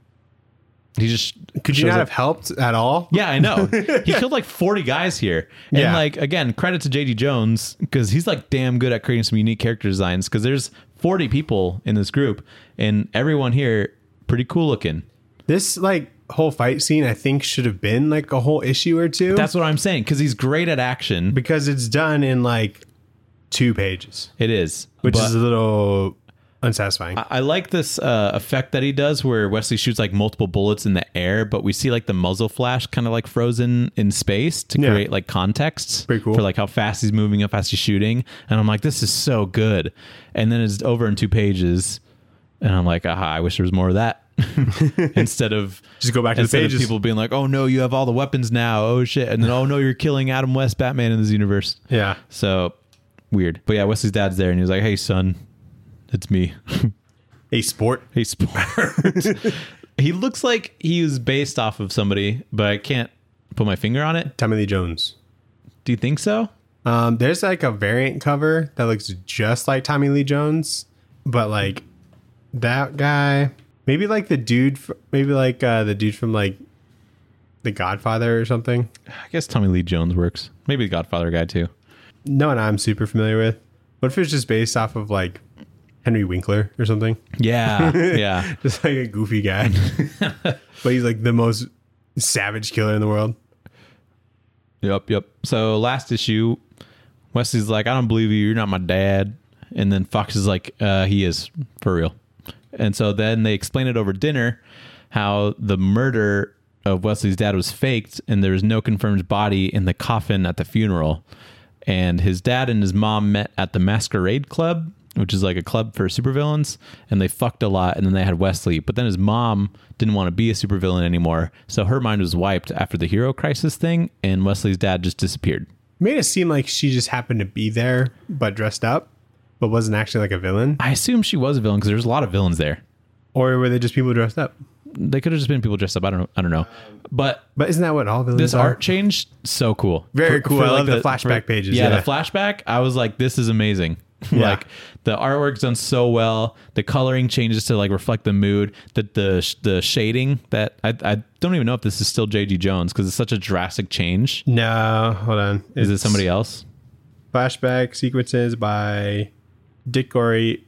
he just Could you shows not up. have helped at all? Yeah, I know. He killed like 40 guys here. And Yeah. like, again, credit to JD Jones, because he's like damn good at creating some unique character designs, because there's 40 people in this group and everyone here pretty cool looking. This like whole fight scene, I think, should have been like a whole issue or two. That's what I'm saying, because he's great at action. because it's done in like 2 pages, It is. which But is a little unsatisfying. I like this effect that he does where Wesley shoots like multiple bullets in the air, but we see like the muzzle flash kind of like frozen in space to Yeah. create like contexts Pretty cool. for like how fast he's moving, how fast he's shooting. And I'm like, this is so good. And then it's over in 2 pages. And I'm like, aha, I wish there was more of that. Instead of Just go back to the pages. people being like, oh no, you have all the weapons now. Oh shit. And then, oh no, you're killing Adam West Batman in this universe. Yeah. So weird. But yeah, Wesley's dad's there and he was like, hey son, it's me. A sport. Hey, Sport. He looks like he was based off of somebody, but I can't put my finger on it. Tommy Lee Jones. Do you think so? There's like a variant cover that looks just like Tommy Lee Jones, but like that guy, maybe like the dude, the dude from like The Godfather or something. I guess Tommy Lee Jones works. Maybe the Godfather guy too. No one I'm super familiar with. What if it's just based off of like Henry Winkler or something. Yeah, yeah. Just like a goofy guy. But he's like the most savage killer in the world. Yep. So last issue, Wesley's like, I don't believe you. You're not my dad. And then Fox is like, he is, for real. And so then they explain it over dinner how the murder of Wesley's dad was faked and there was no confirmed body in the coffin at the funeral. And his dad and his mom met at the Masquerade Club, which is like a club for supervillains, and they fucked a lot, and then they had Wesley. But then his mom didn't want to be a supervillain anymore, so her mind was wiped after the Hero Crisis thing, and Wesley's dad just disappeared. Made it seem like she just happened to be there, but dressed up, but wasn't actually like a villain. I assume she was a villain because there's a lot of villains there. Or were they just people dressed up? They could have just been people dressed up. I don't know. But isn't that what all villains this are? art changed, so cool. Very cool. I love the flashback pages. Yeah, the flashback. I was like, this is amazing. Yeah. Like the artwork's done so well. The coloring changes to like reflect the mood. The shading that I don't even know if this is still J.G. Jones because it's such a drastic change. No, hold on. Is it somebody else? Flashback sequences by Dick Gory,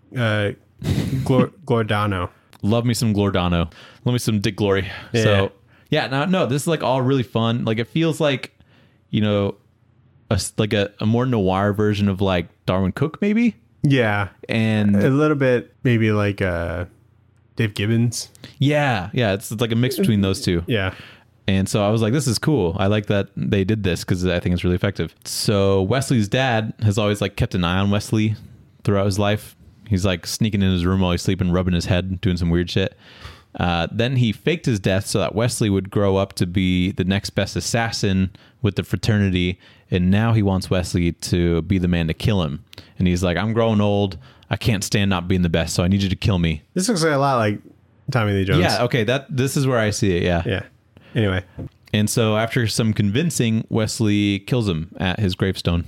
Giordano. Love me some Giordano. Love me some Dick Glory. Yeah. So yeah, no, this is like all really fun. Like it feels like, you know, like a more noir version of like Darwin Cook maybe. Yeah, and a little bit maybe like Dave Gibbons. Yeah, it's like a mix between those two. Yeah. And so I was like, this is cool. I like that they did this because I think it's really effective. So Wesley's dad has always like kept an eye on Wesley throughout his life. He's like sneaking in his room while he's sleeping, rubbing his head, doing some weird shit. Then he faked his death so that Wesley would grow up to be the next best assassin with the fraternity. And now he wants Wesley to be the man to kill him. And he's like, I'm growing old. I can't stand not being the best. So I need you to kill me. This looks like a lot like Tommy Lee Jones. Yeah. Okay. This is where I see it. Yeah. Yeah. Anyway. And so after some convincing, Wesley kills him at his gravestone.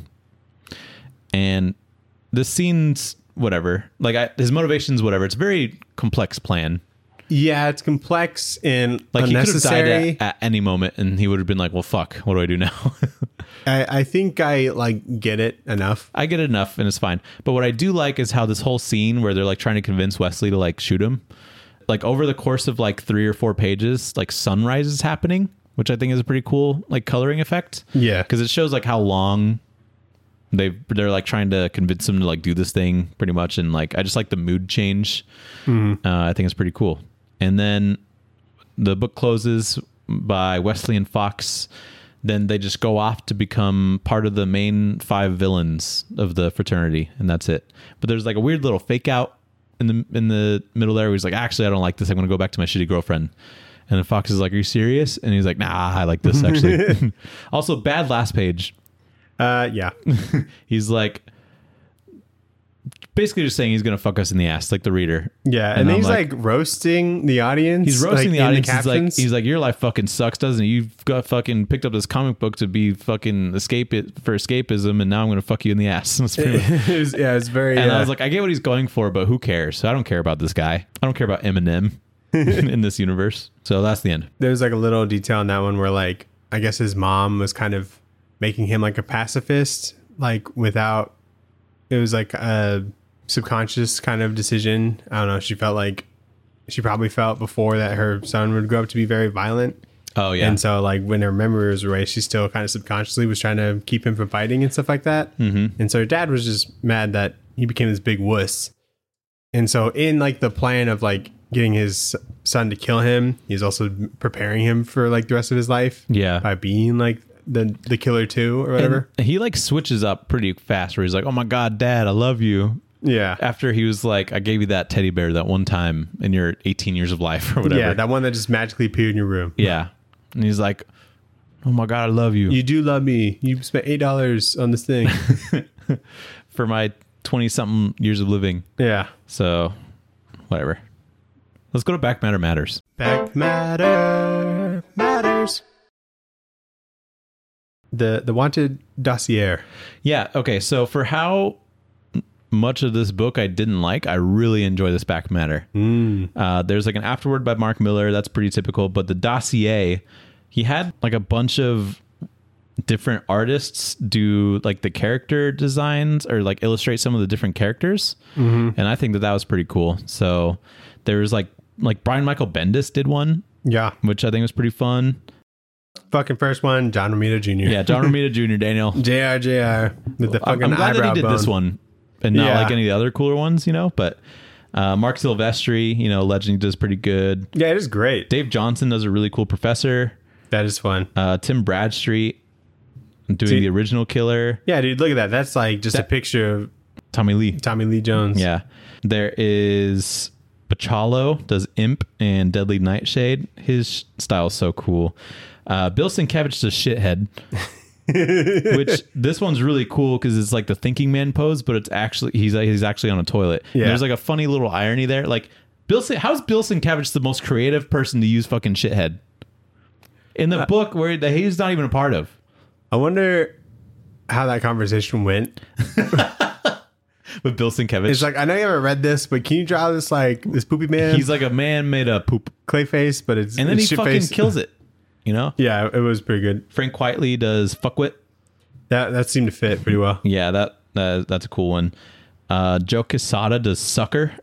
And the scene's whatever. Like his motivation's whatever. It's a very complex plan. Yeah, it's complex and like unnecessary. He could have died at any moment, and he would have been like, "Well, fuck, what do I do now?" I think I like get it enough. I get it enough, and it's fine. But what I do like is how this whole scene where they're like trying to convince Wesley to like shoot him, like over the course of like 3 or 4 pages, like sunrise is happening, which I think is a pretty cool like coloring effect. Yeah, because it shows like how long they're like trying to convince him to like do this thing pretty much, and like I just like the mood change. I think it's pretty cool. And then the book closes by Wesley and Fox. Then they just go off to become part of the main 5 villains of the fraternity, and that's it. But there's like a weird little fake out in the middle there where he's like, actually, I don't like this. I'm going to go back to my shitty girlfriend. And then Fox is like, are you serious? And he's like, nah, I like this actually. Also, bad last page. Yeah. He's like, basically just saying he's going to fuck us in the ass, like the reader. Yeah, and then he's like roasting the audience. He's roasting like, the audience. The he's like, your life fucking sucks, doesn't it? You've got fucking picked up this comic book to be fucking escapism, and now I'm going to fuck you in the ass. It's very. And I was like, I get what he's going for, but who cares? I don't care about this guy. I don't care about Eminem in this universe. So that's the end. There's like a little detail in that one where like I guess his mom was kind of making him like a pacifist, like without. It was like a subconscious kind of decision. I don't know. She probably felt before that her son would grow up to be very violent. Oh yeah. And so like when her memory was erased, she still kind of subconsciously was trying to keep him from fighting and stuff like that. Mm-hmm. And so her dad was just mad that he became this big wuss. And so in like the plan of like getting his son to kill him, he's also preparing him for like the rest of his life. Yeah. By being like the killer too or whatever. And he like switches up pretty fast where he's like, oh my God, Dad, I love you. Yeah. After he was like, I gave you that teddy bear that one time in your 18 years of life or whatever. Yeah, that one that just magically appeared in your room. Yeah. And he's like, oh my God, I love you. You do love me. You spent $8 on this thing. For my 20-something years of living. Yeah. So, whatever. Let's go to Back Matter Matters. Back Matter Matters. The Wanted Dossier. Yeah, okay. So for how much of this book I didn't like, I really enjoy this Back Matter. There's like an afterword by Mark Miller. That's pretty typical. But the dossier, he had like a bunch of different artists do like the character designs or like illustrate some of the different characters. And I think that was pretty cool. So there's like Brian Michael Bendis did one, which I think was pretty fun. Fucking first one, John Romita Jr. Yeah, John Romita Jr. Daniel. JR with the fucking I'm glad that he did bone. this one and not like any of the other cooler ones, but Mark Silvestri, Legend does pretty good. Yeah, it is great. Dave Johnson does a really cool Professor. That is fun. Tim Bradstreet doing the original Killer. Yeah, dude, look at that. That's like just a picture of Tommy Lee Jones. Yeah. There is Bachalo does Imp and Deadly Nightshade. His style is so cool. Bill Sienkiewicz does Shithead. Which this one's really cool because it's like the thinking man pose, but it's actually he's actually on a toilet. Yeah. There's like a funny little irony there. Like how's Bill Sienkiewicz the most creative person to use fucking Shithead in the book where he's not even a part of? I wonder how that conversation went with Bill Sienkiewicz. It's like, I know you haven't read this, but can you draw this this poopy man? He's like a man made of poop clay face, but it's and then it's he fucking face. Kills it. Yeah, it was pretty good. Frank Quitely does Fuckwit. That seemed to fit pretty well. Yeah, that's a cool one. Joe Quesada does Sucker.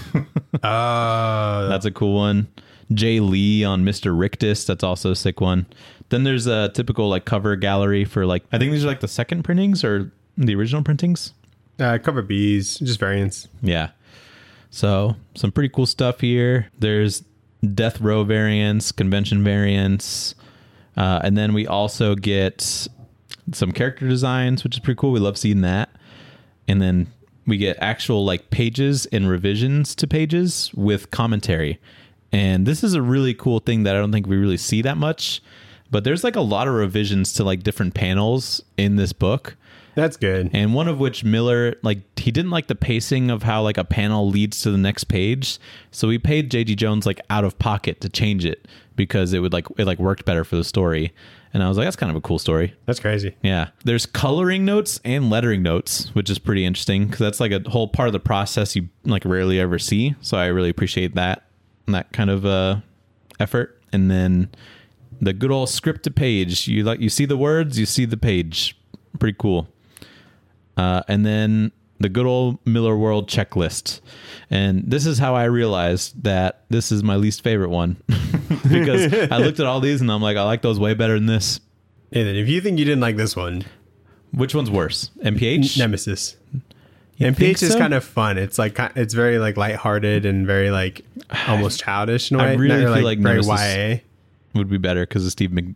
That's a cool one. Jay Lee on Mr. Rictus. That's also a sick one. Then there's a typical like cover gallery for like, I think these are like the second printings or the original printings. Cover Bs, just variants. Yeah. So some pretty cool stuff here. There's Death Row variants, convention variants. And then we also get some character designs, which is pretty cool. We love seeing that. And then we get actual like pages and revisions to pages with commentary. And this is a really cool thing that I don't think we really see that much. But there's like a lot of revisions to like different panels in this book. That's good. And one of which Miller, like, he didn't like the pacing of how like a panel leads to the next page. So he paid J.G. Jones like out of pocket to change it because it worked better for the story. And I was like, that's kind of a cool story. That's crazy. Yeah. There's coloring notes and lettering notes, which is pretty interesting because that's like a whole part of the process you like rarely ever see. So I really appreciate that kind of effort. And then the good old script to page. You see the words, you see the page. Pretty cool. And then the good old Miller World checklist. And this is how I realized that this is my least favorite one. Because I looked at all these and I'm like, I like those way better than this. Nathan, if you think you didn't like this one, which one's worse? MPH? Nemesis. MPH is kind of fun. It's like, it's very like lighthearted and very like almost childish in a way. I really feel like very Nemesis YA would be better because of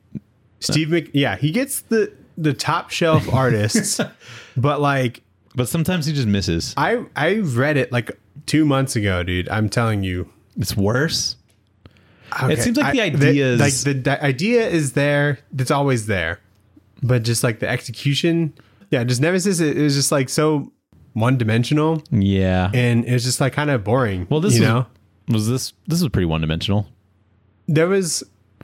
yeah, he gets the top shelf artists, but sometimes he just misses. I read it like 2 months ago, dude. I'm telling you, it's worse. Okay. It seems like the idea is the idea is there. It's always there, but just like the execution, yeah. Just Nemesis, it was just like so one dimensional. Yeah, and it was just like kind of boring. Well, this was pretty one dimensional. There's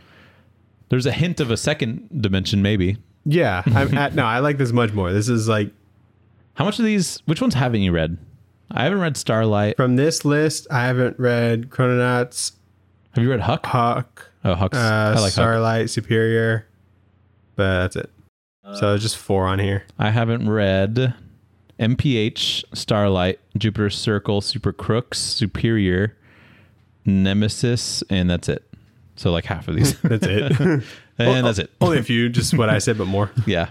a hint of a second dimension, maybe. Yeah, I like this much more. This is like, how much of these? Which ones haven't you read? I haven't read Starlight. From this list, I haven't read Chrononauts. Have you read Huck? Huck. Oh, Huck's. I like Starlight, Huck. Superior. But that's it. So there's just 4 on here. I haven't read MPH, Starlight, Jupiter Circle, Super Crooks, Superior, Nemesis, and that's it. So like half of these. That's it. That's it. Only a few, just what I said, but more. Yeah.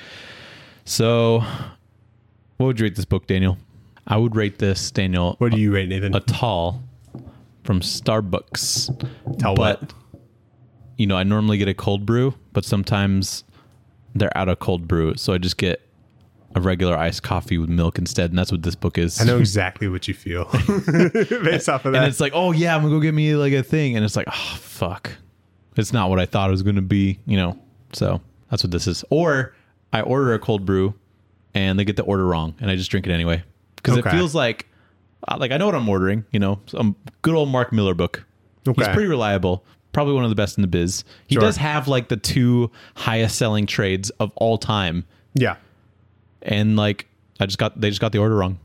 So what would you rate this book, Daniel? I would rate this, Daniel. What do you rate, Nathan? A tall from Starbucks. Tall what? I normally get a cold brew, but sometimes they're out of cold brew. So I just get a regular iced coffee with milk instead. And that's what this book is. I know exactly what you feel based off of that. And it's like, oh yeah, I'm going to go get me like a thing. And it's like, oh, fuck. It's not what I thought it was going to be, So that's what this is. Or I order a cold brew and they get the order wrong and I just drink it anyway. Because it feels like I know what I'm ordering, some good old Mark Miller book. Okay. He's pretty reliable. Probably one of the best in the biz. He does have like the 2 highest selling trades of all time. Yeah. And like they just got the order wrong.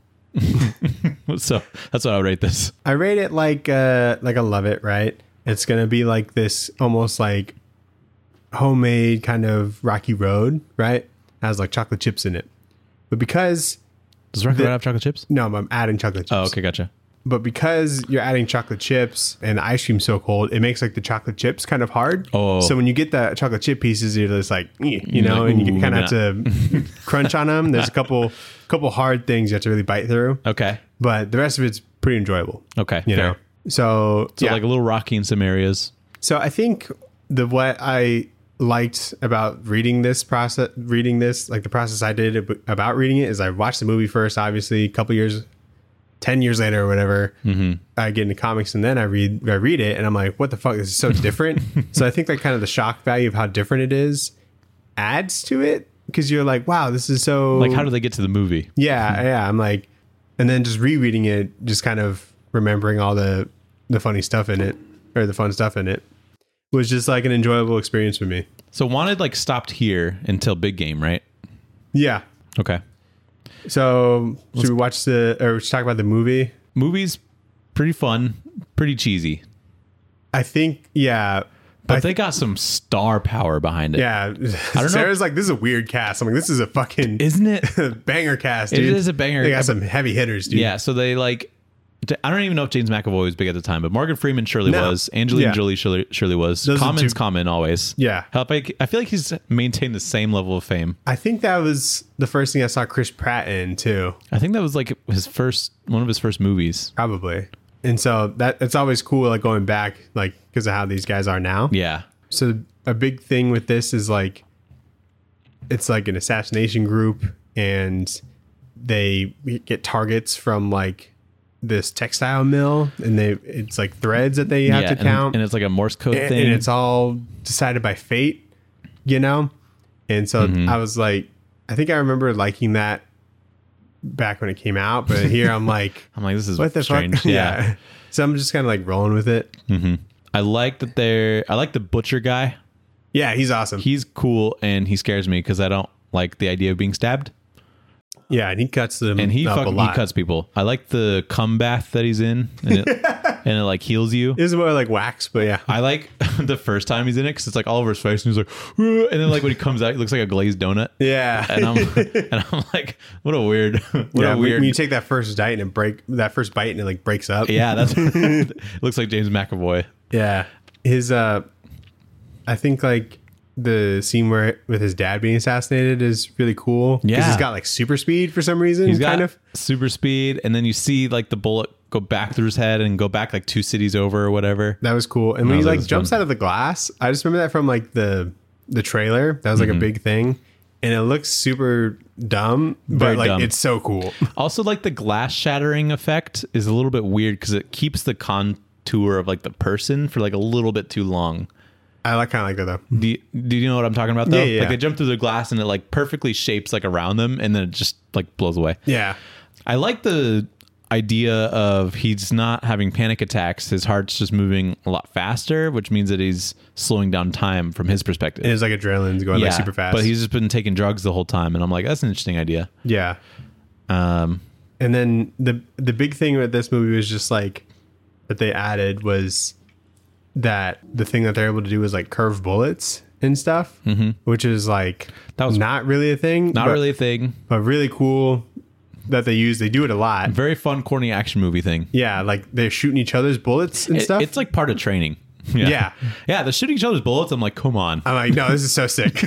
So that's what I would rate this. I rate it like I love it, right? It's gonna be like this almost like homemade kind of Rocky Road, right? It has like chocolate chips in it. But because Does Rocky Road have chocolate chips? no, I'm adding chocolate chips. Oh, okay, gotcha. But because you're adding chocolate chips and the ice cream's so cold, it makes like the chocolate chips kind of hard. Oh. So when you get the chocolate chip pieces, you're just like, you know, like, and you ooh, kind of have to crunch on them. There's a couple hard things you have to really bite through. Okay. But the rest of it's pretty enjoyable. Okay. You fair. know? So yeah. like a little rocky in some areas. So I think what I liked about reading this, like the process I did about reading it, is I watched the movie first, obviously, a couple years, 10 years later or whatever, I get into comics and then I read it and I'm like, what the fuck? This is so different. So I think like kind of the shock value of how different it is adds to it, because you're like, wow, this is so Like, how do they get to the movie? yeah. I'm like, and then just rereading it, just kind of remembering all the funny stuff in it, or the fun stuff in it, was just like an enjoyable experience for me. So Wanted like stopped here until Big Game, right? Yeah. Okay. So should we talk about the movie? Movie's pretty fun, pretty cheesy. I think, yeah. But they got some star power behind it. Yeah. I don't know. Sarah's like, this is a weird cast. I'm like, this is a fucking Isn't it? banger cast, It dude. is a banger. They got some heavy hitters, dude. Yeah, so they like, I don't even know if James McAvoy was big at the time, but Morgan Freeman surely was. Angelina Jolie surely was. Those are Common's two- Common always. Yeah. I feel like he's maintained the same level of fame. I think that was the first thing I saw Chris Pratt in too, I think that was like one of his first movies. probably. And so it's always cool, like going back, like because of how these guys are now. Yeah. So a big thing with this is like, it's like an assassination group, and they get targets from like this textile mill, and it's like threads that they have to count, and it's like a Morse code thing. and it's all decided by fate, you know. And so I was like, I think I remember liking that back when it came out, but here I'm like, this is what the strange. fuck? Yeah. So I'm just kind of like rolling with it. I like the butcher guy. Yeah, he's awesome. He's cool, and he scares me because I don't like the idea of being stabbed. Yeah, and he cuts them And he up a lot. he cuts people. I like the cum bath that he's in, and it like heals you. This is more like wax, but yeah. I like the first time he's in it because it's like all over his face, and he's like, "Ugh," and then like when he comes out, he looks like a glazed donut. Yeah. And I'm like, what a weird, When you take that first bite and it like breaks up. Yeah, that's it looks like James McAvoy. Yeah. His I think like the scene with his dad being assassinated is really cool. Yeah. He's got like super speed for some reason. He's got kind of super speed, and then you see like the bullet go back through his head and go back like 2 cities over or whatever. that was cool. And when he that like was jumps fun. out of the glass, I just remember that from like the trailer. That was like a big thing. And it looks super dumb, Very but like dumb. it's so cool. Also, like the glass shattering effect is a little bit weird because it keeps the contour of like the person for like a little bit too long. I kind of like that though. Do you know what I'm talking about though? Yeah. Like they jump through the glass and it like perfectly shapes like around them, and then it just like blows away. Yeah. I like the idea of he's not having panic attacks. His heart's just moving a lot faster, which means that he's slowing down time from his perspective. And it's like adrenaline's going like super fast. But he's just been taking drugs the whole time, and I'm like, that's an interesting idea. Yeah. And then the big thing with this movie was just like that they added was that the thing that they're able to do is like curve bullets and stuff, which is like That was not really a thing. Not really a thing. but really cool that they use. They do it a lot. Very fun, corny action movie thing. Yeah, like they're shooting each other's bullets and stuff. It's like part of training. Yeah. Yeah, they're shooting each other's bullets. I'm like, come on. I'm like, no, this is so sick.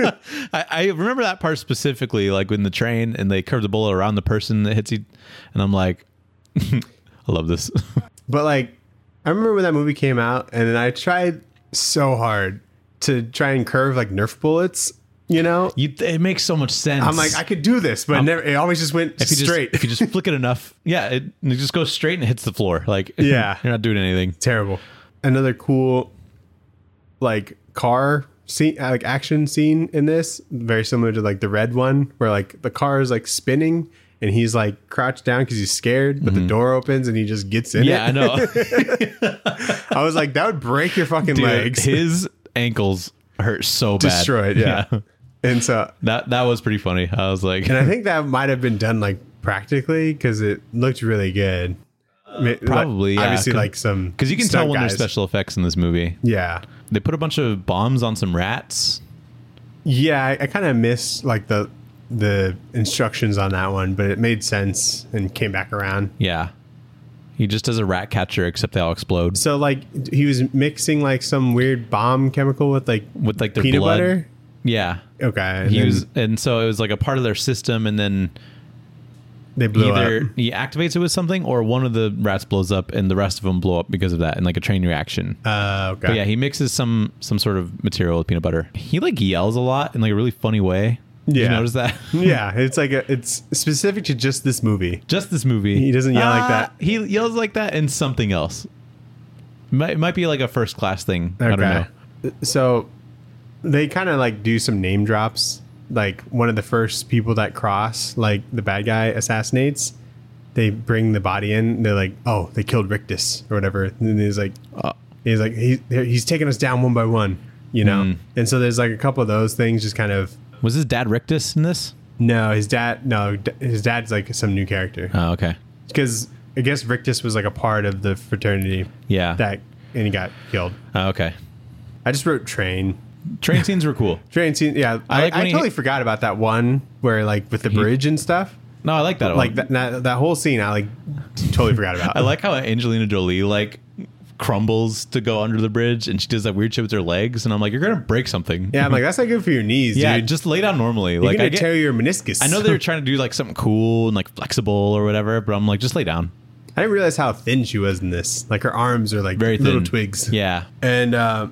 I remember that part specifically, like in the train and they curve the bullet around the person that hits you. And I'm like, I love this. But like, I remember when that movie came out, and then I tried so hard to try and curve like Nerf bullets. You know, It makes so much sense. I'm like, I could do this, but it always just went straight. If you just flick it enough, yeah, it just goes straight and it hits the floor. Like, Yeah. you're not doing anything. Terrible. Another cool, like car scene, like action scene in this, very similar to like the red one, where like the car is like spinning and he's like crouched down because he's scared, but the door opens and he just gets in Yeah, it. I know. I was like, that would break your fucking Dude, legs. his ankles hurt so bad. Destroyed. Yeah. And so, That was pretty funny. I was like, and I think that might have been done like practically because it looked really good. Probably, yeah. Obviously, like some Because you can tell stunt when there's guys. special effects in this movie. Yeah, They put a bunch of bombs on some rats. yeah. I kind of missed like the instructions on that one, but it made sense and came back around. Yeah. He just does a rat catcher, except they all explode. So like he was mixing like some weird bomb chemical with their blood. peanut butter. Yeah. Okay. And so it was like a part of their system, and then they blew either up. he activates it with something, or one of the rats blows up, and the rest of them blow up because of that, in like a train reaction. Okay. But yeah, he mixes some sort of material with peanut butter. He like yells a lot in like a really funny way. Did you notice that? Yeah, it's like it's specific to just this movie. Just this movie. He doesn't yell like that. He yells like that in something else. It might be like a first class thing. I don't know. So they kind of like do some name drops. Like one of the first people that cross, like the bad guy assassinates, they bring the body in. They're like, oh, they killed Rictus or whatever. And he's like, he's taking us down one by one, you know? And so there's like a couple of those things just kind of. Was his dad Rictus in this? No, his dad's like some new character. Oh, okay. Because I guess Rictus was like a part of the fraternity. Yeah. And he got killed. Oh, okay. I just wrote train. Train scenes were cool. Train scene, yeah. I totally forgot about that one where like with the bridge and stuff. No, I like that one. Like that whole scene, I like totally forgot about. I like how Angelina Jolie like crumbles to go under the bridge, and she does that weird shit with her legs, and I'm like, you're gonna break something. Yeah, I'm like, that's not good for your knees, yeah, dude. just lay down normally. You're like gonna tear your meniscus. I know they're trying to do like something cool and like flexible or whatever, but I'm like, just lay down. I didn't realize how thin she was in this. Like her arms are like Very little thin. twigs. Yeah. And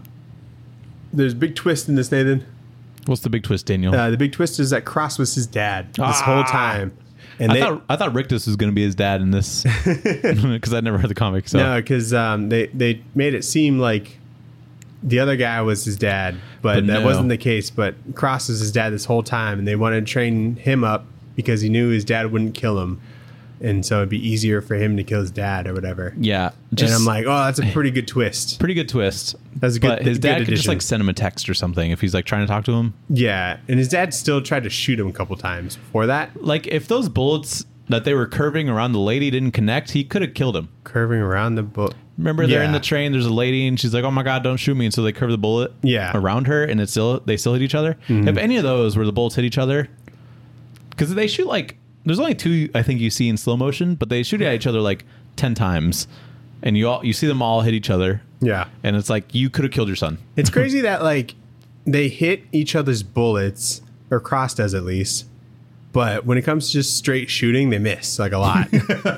there's a big twist in this, Nathan. What's the big twist, Daniel? The big twist is that Cross was his dad this whole time. And I thought Rictus was going to be his dad in this because I'd never heard the comic. So. No, because they made it seem like the other guy was his dad, but that wasn't the case. But Cross was his dad this whole time, and they wanted to train him up because he knew his dad wouldn't kill him, and so it'd be easier for him to kill his dad or whatever. Yeah, and I'm like, oh, that's a pretty good twist. Pretty good twist. That's a good. But his dad good could just addition. like send him a text or something if he's like trying to talk to him. Yeah, and his dad still tried to shoot him a couple times before that. Like if those bullets that they were curving around the lady didn't connect, he could have killed him. Curving around the bullet. Remember, they're in the train. There's a lady, and she's like, "Oh my god, don't shoot me!" And so they curve the bullet around her, and they still hit each other. Mm-hmm. If any of those where the bullets hit each other, because they shoot like there's only two I think you see in slow motion, but they shoot at each other like 10 times, and you see them all hit each other. Yeah, and it's like you could have killed your son. It's crazy that like they hit each other's bullets, or Cross does at least. But when it comes to just straight shooting, they miss like a lot.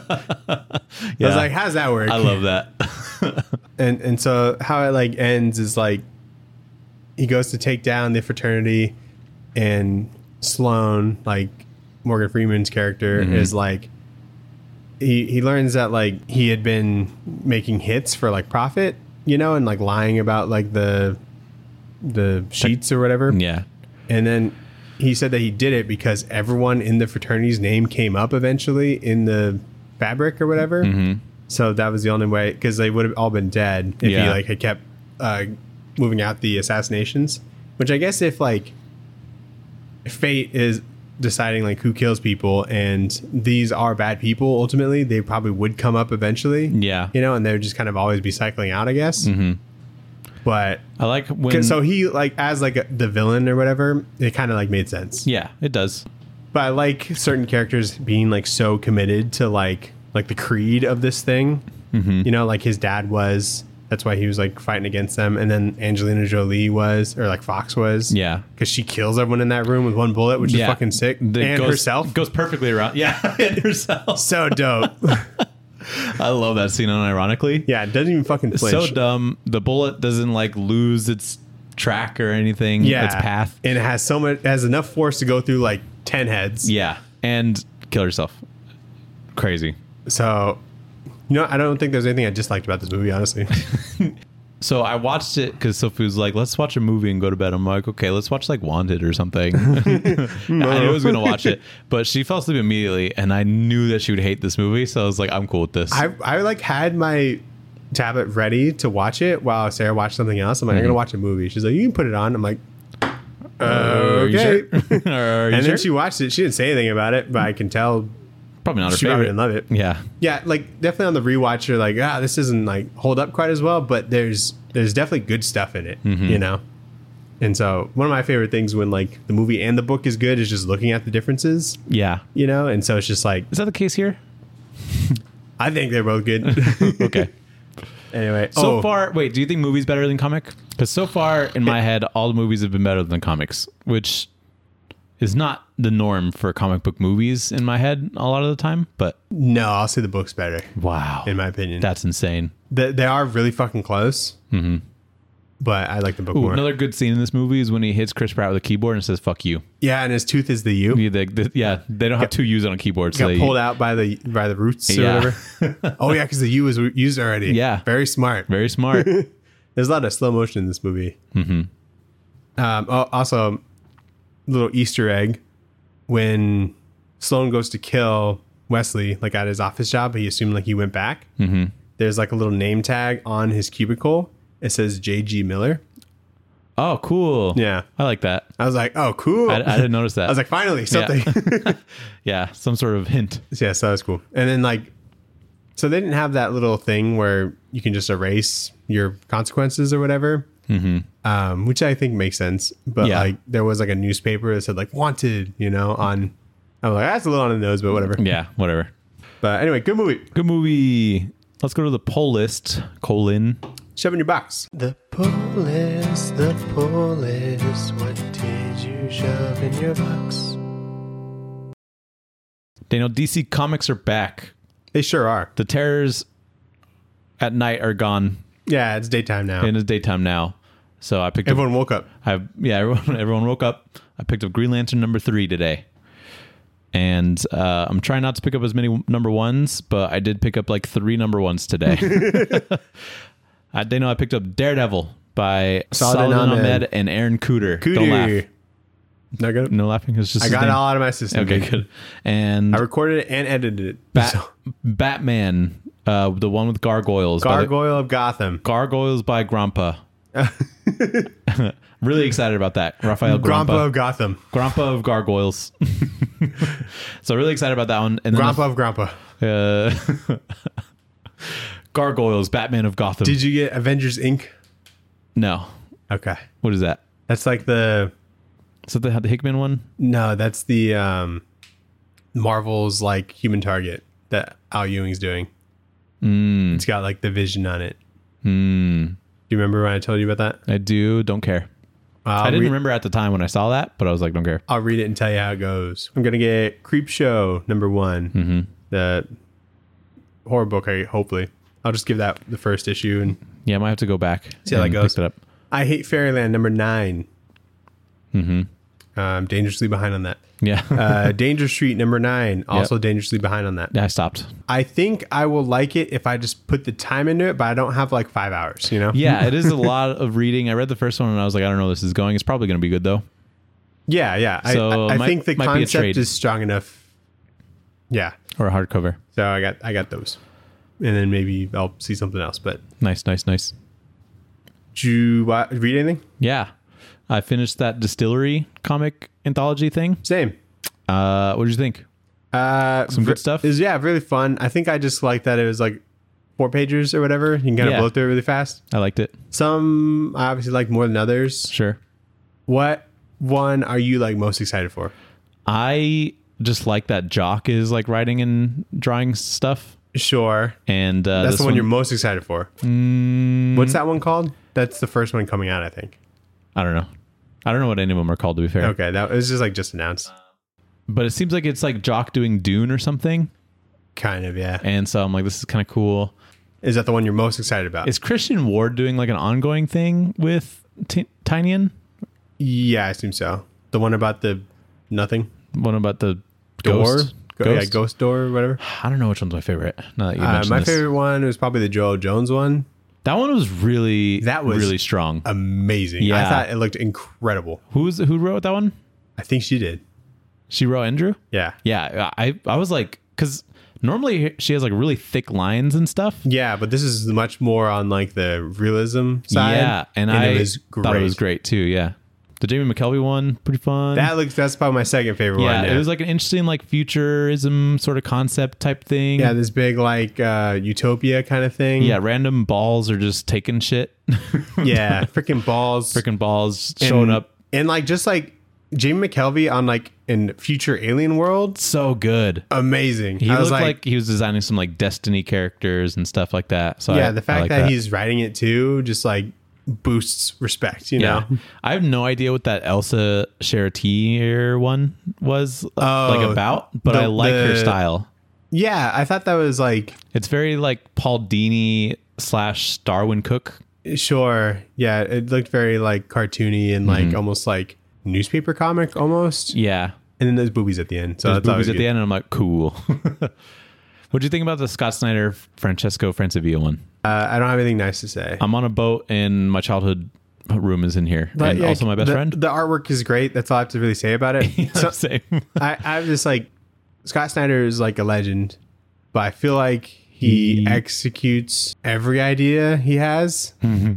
I was like, how's that work? I love that. and so how it like ends is like he goes to take down the fraternity, and Sloan, like Morgan Freeman's character, is like he learns that like he had been making hits for like profit, you know, and like lying about like the sheets or whatever. Yeah. And then he said that he did it because everyone in the fraternity's name came up eventually in the fabric or whatever. Mm-hmm. So that was the only way, because they would have all been dead if he like had kept moving out the assassinations. Which I guess if like fate is deciding like who kills people and these are bad people, ultimately they probably would come up eventually. Yeah, you know, and they would just kind of always be cycling out, I guess. Mm-hmm. But I like when so he like as like the villain or whatever, it kind of like made sense. Yeah, it does. But I like certain characters being like so committed to like the creed of this thing. Mm-hmm. You know, like his dad was. That's why he was like fighting against them. And then Angelina Jolie was, or like Fox was. Yeah. Because she kills everyone in that room with one bullet, which is fucking sick. And herself. Goes perfectly around. Yeah. And herself. So dope. I love that scene unironically. Yeah. It doesn't even fucking flinch. It's so dumb. The bullet doesn't like lose its track or anything. Yeah. Its path. And it has enough force to go through like 10 heads. Yeah. And kill herself. Crazy. So, you know, I don't think there's anything I disliked about this movie, honestly. So I watched it because Sophie was like, let's watch a movie and go to bed. I'm like, okay, let's watch like Wanted or something. I knew I was going to watch it, but she fell asleep immediately and I knew that she would hate this movie. So I was like, I'm cool with this. I like had my tablet ready to watch it while Sarah watched something else. I'm like, I'm going to watch a movie. She's like, you can put it on. I'm like, okay. Are you and sure? then she watched it. She didn't say anything about it, but I can tell probably not her she probably favorite. didn't love it. Yeah. Yeah, like definitely on the rewatch, you're like, this doesn't like hold up quite as well, but there's definitely good stuff in it, you know? And so one of my favorite things when like the movie and the book is good is just looking at the differences, Yeah. you know? And so it's just like, Is that the case here? I think they're both good. Okay. Anyway. So far, wait, do you think movies better than comic? Because so far in my head, all the movies have been better than comics, which is not the norm for comic book movies in my head a lot of the time. But No, I'll say the book's better, wow, in my opinion. that's insane. They are really fucking close, but I like the book Ooh, more. another good scene in this movie is when he hits Chris Pratt with a keyboard and says "fuck you." Yeah, and his tooth is the U. Yeah, they don't have two U's on a keyboard. So Got they, pulled out by the roots or Yeah. whatever. Oh yeah, because the U was used already. Yeah. Very smart. very smart. There's a lot of slow motion in this movie. Also, little Easter egg when Sloan goes to kill Wesley, like at his office job, he assumed like he went back. There's like a little name tag on his cubicle. It says J.G. Miller. Oh, cool. Yeah. I like that. I was like, oh, cool. I didn't notice that. I was like, finally, something. Yeah, some sort of hint. Yeah, so that was cool. And then like, so they didn't have that little thing where you can just erase your consequences or whatever, which I think makes sense. But Yeah. like, there was like a newspaper that said like wanted, you know, on. I'm like, that's a little on the nose, but whatever. Yeah, whatever. But anyway, good movie. Good movie. Let's go to the poll list. Colon. Shove in your box. The pull list. What did you shove in your box? Daniel, DC Comics are back. They sure are. The terrors at night are gone. Yeah, it's daytime now. And it's daytime now. So I picked Everyone woke up. up. Everyone woke up. I picked up Green Lantern #3 today. And I'm trying not to pick up as many number ones, but I did pick up like 3 number ones today. Daniel, I picked up Daredevil by Saladin Ahmed and Aaron Cooter. Don't laugh. Not good. No laughing. It's just I got it all out of my system. Okay, dude. good. And I recorded it and edited it. Batman, the one with gargoyles. Gargoyle of Gotham. Gargoyles by Grompa. Really excited about that. Raphael Grompa Grompa. of Gotham. Grompa of Gargoyles. So really excited about that one. And then Grompa of Grompa. Gargoyles, Batman of Gotham. Did you get Avengers Inc? No. Okay. What is that? That's like the... Is that the Hickman one? No, that's the Marvel's like Human Target that Al Ewing's doing. It's got like the Vision on it. Do you remember when I told you about that? I do. Don't care. I didn't remember at the time when I saw that, but I was like, don't care. I'll read it and tell you how it goes. I'm going to get Creep Show #1. The horror book, hopefully. I'll just give that the first issue and Yeah, I might have to go back. see how that and goes. pick it up. I Hate Fairyland #9. I'm dangerously behind on that. Yeah. Danger Street #9. Also dangerously behind on that. Yeah, I stopped. I think I will like it if I just put the time into it, but I don't have like 5 hours, you know? Yeah, it is a lot of reading. I read the first one and I was like, I don't know where this is going. It's probably going to be good though. Yeah. So I think the might be a trade. concept is strong enough. Yeah. Or a hardcover. So I got those. And then maybe I'll see something else. But Nice. did you read anything? Yeah. I finished that Distillery comic anthology thing. Same. What did you think? Some good stuff? It was, really fun. I think I just liked that it was like 4 pages or whatever. You can kind of Yeah. blow through it really fast. I liked it. Some I obviously like more than others. Sure. What one are you like most excited for? I just like that Jock is like writing and drawing stuff. Sure. And That's this the one you're most excited for. What's that one called? That's the first one coming out, I think. I don't know. I don't know what any of them are called, to be fair. Okay, that was just announced. But it seems like it's like Jock doing Dune or something. Kind of, yeah. And so I'm like, this is kind of cool. Is that the one you're most excited about? Is Christian Ward doing like an ongoing thing with Tynion? Yeah, I assume so. The one about the nothing One about the door? ghost? Yeah, ghost door or whatever. I don't know which one's my favorite. Now that you mentioned My this. favorite one was probably the Joel Jones one. That one was really really strong. Amazing. I Yeah. thought it looked incredible. Who wrote that one? I think she did. She wrote Andrew? Yeah. Yeah, I was like, because normally she has like really thick lines and stuff. Yeah, but this is much more on like the realism side. Yeah, and it I was great. thought it was great too. Yeah, The Jamie McKelvey one, pretty fun. That's probably my second favorite one. Yeah, it was like an interesting like futurism sort of concept type thing. Yeah, this big like utopia kind of thing. Yeah, random balls are just taking shit. Yeah, freaking balls showing up. And like just like Jamie McKelvey on like in future alien world. So good. Amazing. He looked like he was designing some like Destiny characters and stuff like that. So yeah, the fact that he's writing it too just like boosts respect, you know? I have no idea what that Elsa Charretier one was like about, but I like her style. Yeah, I thought that was like... It's very like Paul Dini / Darwin Cook. Sure. Yeah, it looked very like cartoony and like almost like newspaper comic almost. Yeah. And then there's boobies at the end. So there's boobies at the end and I'm like, cool. What'd you think about the Scott Snyder, Francesco Francavilla one? I don't have anything nice to say. I'm on a boat and my childhood room is in here. But and also my best friend. The artwork is great. That's all I have to really say about it. Yeah, so, same. I'm just like, Scott Snyder is like a legend, but I feel like he executes every idea he has.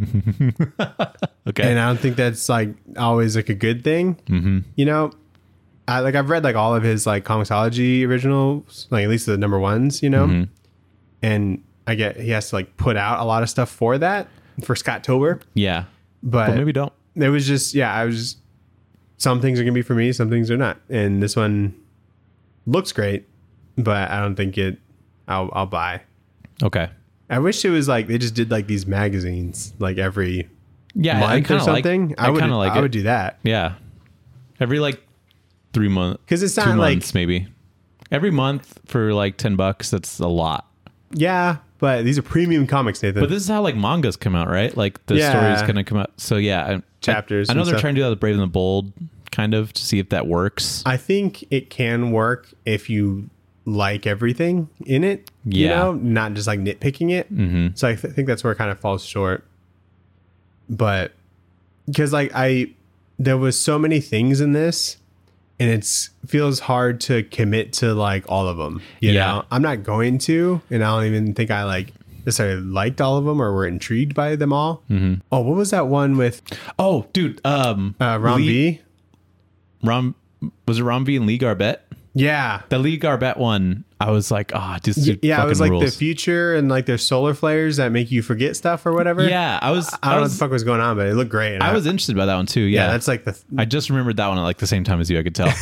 Okay. And I don't think that's like always like a good thing. Mm-hmm. You know, I've read like all of his like Comixology originals, like at least the number ones, you know, and I get he has to like put out a lot of stuff for that for Scott-tober. Yeah. But maybe don't. It was just, some things are going to be for me, some things are not. And this one looks great, but I don't think I'll buy. Okay. I wish it was like they just did like these magazines like every month I or something. I would do that. Yeah. Every like 3 months. Because it's not 2 like months, maybe. Every month for like $10, that's a lot. Yeah, but these are premium comics, Nathan. But this is how like mangas come out, right? Like the story's gonna come out. So yeah, chapters. I know they're trying to do that with Brave and the Bold, kind of, to see if that works. I think it can work if you like everything in it. You know, not just like nitpicking it. Mm-hmm. So I think that's where it kind of falls short. But because like there was so many things in this. And it feels hard to commit to like all of them. You know, I'm not going to, and I don't even think I like necessarily liked all of them or were intrigued by them all. Mm-hmm. Oh, what was that one with? Oh, dude, Ram V. Was it Ram V and Lee Garbett? Yeah, the Lee Garbett one. I was like, it was like rules. The future and like there's solar flares that make you forget stuff or whatever. Yeah, I don't know what the fuck was going on, but it looked great. I was interested by that one too. Yeah, that's like I just remembered that one at like the same time as you. I could tell.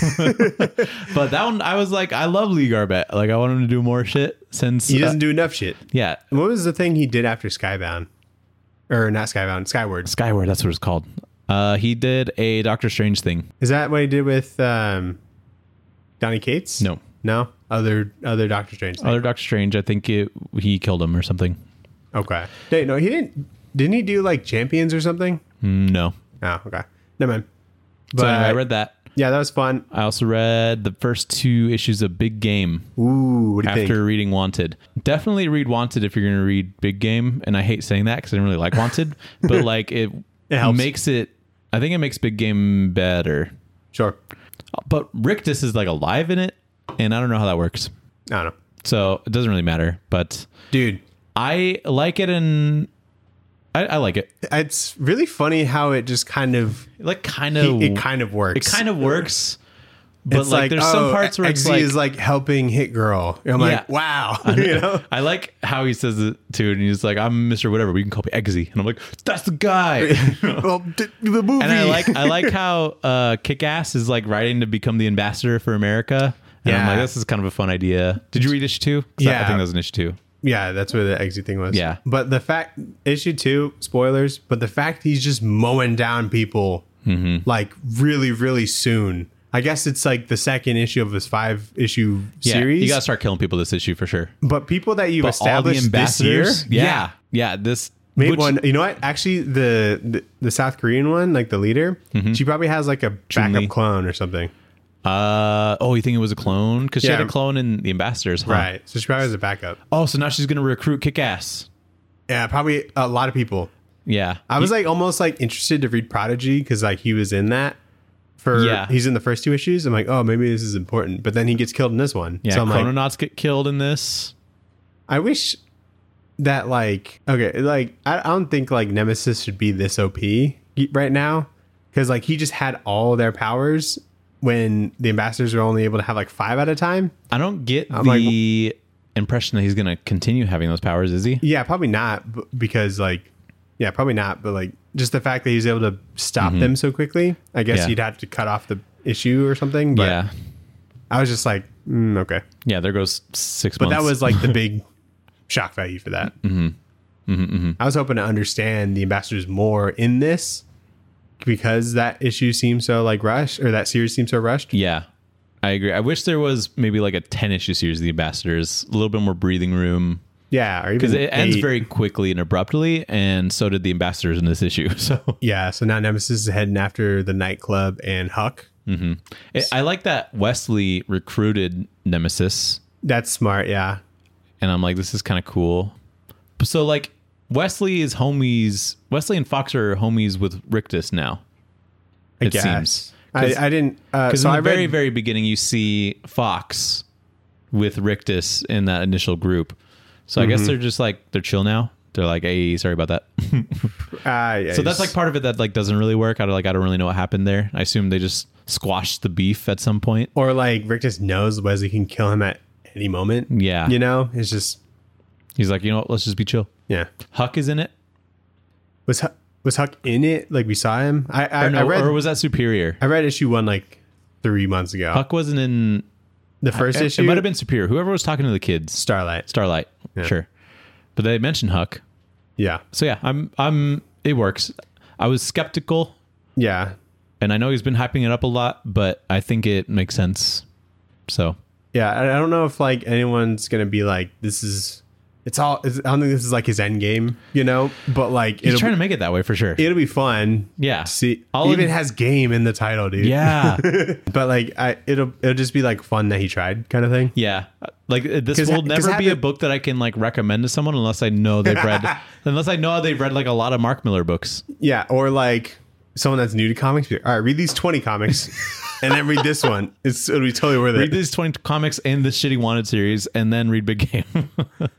But that one, I was like, I love Lee Garbett. Like, I want him to do more shit since he doesn't do enough shit. Yeah. What was the thing he did after Skybound? Or not Skybound, Skyward. Skyward, that's what it's called. He did a Doctor Strange thing. Is that what he did with Donny Cates? No? Other Doctor Strange thing. Other Doctor Strange, I think he killed him or something. Okay. No, he didn't. Didn't he do like Champions or something? No. Oh, okay. Never mind. But so anyway, I read that. Yeah, that was fun. I also read the first 2 issues of Big Game. Ooh, what do you think? After reading Wanted. Definitely read Wanted if you're going to read Big Game. And I hate saying that because I didn't really like Wanted. But like it makes it, I think it makes Big Game better. Sure. But Rictus is like alive in it. And I don't know how that works. I don't know. So it doesn't really matter. But dude, I like it, and I like it. It's really funny how it just kind of it kind of works. It kind of works. But it's like there's some parts where Eggsy is like helping Hit Girl. And I'm like, wow. You know? I like how he says it too, and he's like, I'm Mr. Whatever, but you can call me Eggsy. And I'm like, that's the guy. Well, the movie. And I like how Kick-Ass is like writing to become the ambassador for America. And I'm like, this is kind of a fun idea. Did you read issue 2? Yeah. I think that was an issue 2. Yeah, that's where the Eggsy thing was. Yeah. But the fact, issue 2, spoilers, but the fact he's just mowing down people like really, really soon. I guess it's like the second issue of this 5-issue series. You got to start killing people this issue for sure. But people that you've established this year. Yeah. This. Maybe one, you know what? Actually, the South Korean one, like the leader, she probably has like a backup clone or something. You think it was a clone? Because she had a clone in the Ambassadors, huh? Right. So she probably has a backup. Oh, so now she's going to recruit Kick-Ass. Yeah, probably a lot of people. Yeah. I was like almost like interested to read Prodigy because like he was in that. He's in the first 2 issues. I'm like, oh, maybe this is important. But then he gets killed in this one. Yeah, so Chrononauts get killed in this. I wish that like, okay, like I don't think like Nemesis should be this OP right now. because like he just had all their powers when the ambassadors are only able to have like 5 at a time. I don't get the impression that he's going to continue having those powers, is he? Yeah, probably not, because like, yeah, probably not. But like, just the fact that he's able to stop them so quickly, I guess you'd have to cut off the issue or something. But Yeah. I was just like, okay. Yeah, there goes 6 But months. that was like the big shock value for that. I was hoping to understand the ambassadors more in this because that issue seems so like rushed, or that series seems so rushed. Yeah, I agree. I wish there was maybe like a 10-issue series of the ambassadors, a little bit more breathing room. Yeah, or even Because it ends 8. very quickly and abruptly, and so did the ambassadors in this issue. So Yeah, so now Nemesis is heading after the nightclub and Huck. I like that Wesley recruited Nemesis, That's smart, yeah. and I'm like, this is kind of cool. So like Wesley and Fox are homies with Rictus now. I guess. Seems. I didn't... Because so in I the very, read, very beginning, you see Fox with Rictus in that initial group. So I guess they're just like, they're chill now. They're like, hey, sorry about that. yeah, So that's like part of it that like doesn't really work. I don't really know what happened there. I assume they just squashed the beef at some point. Or like Rictus knows Wesley can kill him at any moment. Yeah. You know? It's just... He's like, you know what? Let's just be chill. Yeah. Huck is in it. Was Huck in it? Like we saw him? Or was that Superior? I read issue 1 like 3 months ago. Huck wasn't in The first issue? It might have been Superior. Whoever was talking to the kids. Starlight. Yeah. Sure. But they mentioned Huck. Yeah. So yeah, I'm it works. I was skeptical, Yeah. and I know he's been hyping it up a lot, but I think it makes sense. So Yeah. I don't know if like anyone's going to be like, I don't think this is like his end game, you know, but like he's trying to make it that way for sure. it'll be fun. Yeah. See, I'll even has game in the title, dude. Yeah. But like, it'll just be like fun that he tried kind of thing. Yeah. Like this 'Cause will ha- 'cause never be a having- book that I can like recommend to someone unless I know they've read like a lot of Mark Miller books. Yeah. Or like someone that's new to comics. Be like, all right, read these 20 comics and then read this one. It'll be totally worth it. Read these 20 comics and this shitty Wanted series and then read Big Game.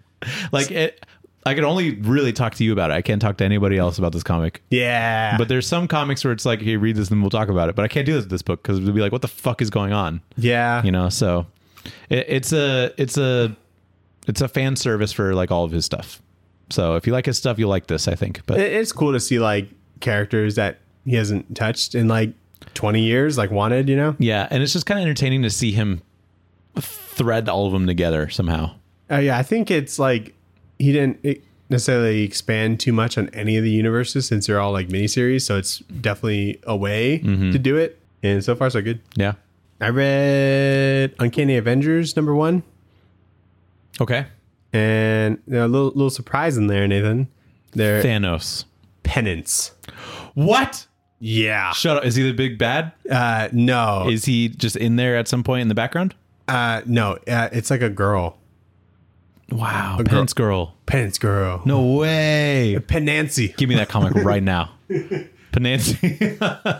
I could only really talk to you about it. I can't talk to anybody else about this comic. Yeah. But there's some comics where it's like, hey, read this and we'll talk about it. But I can't do this with this book because it'll be like, what the fuck is going on? yeah. You know, so it's a fan service for like all of his stuff. So if you like his stuff, you'll like this, I think. But It's cool to see like characters that he hasn't touched in like 20 years, like Wanted, you know? yeah, and it's just kind of entertaining to see him thread all of them together somehow. Yeah. I think it's like he didn't necessarily expand too much on any of the universes since they're all like miniseries. So it's definitely a way to do it. And so far, so good. Yeah. I read Uncanny Avengers #1. Okay. And a little surprise in there, Nathan. They're Thanos. penance. What? Yeah. Shut up. Is he the big bad? No. Is he just in there at some point in the background? No. It's like a girl. Wow. Penance girl. Penance girl. No way. Penancy. Give me that comic right now. Penancy.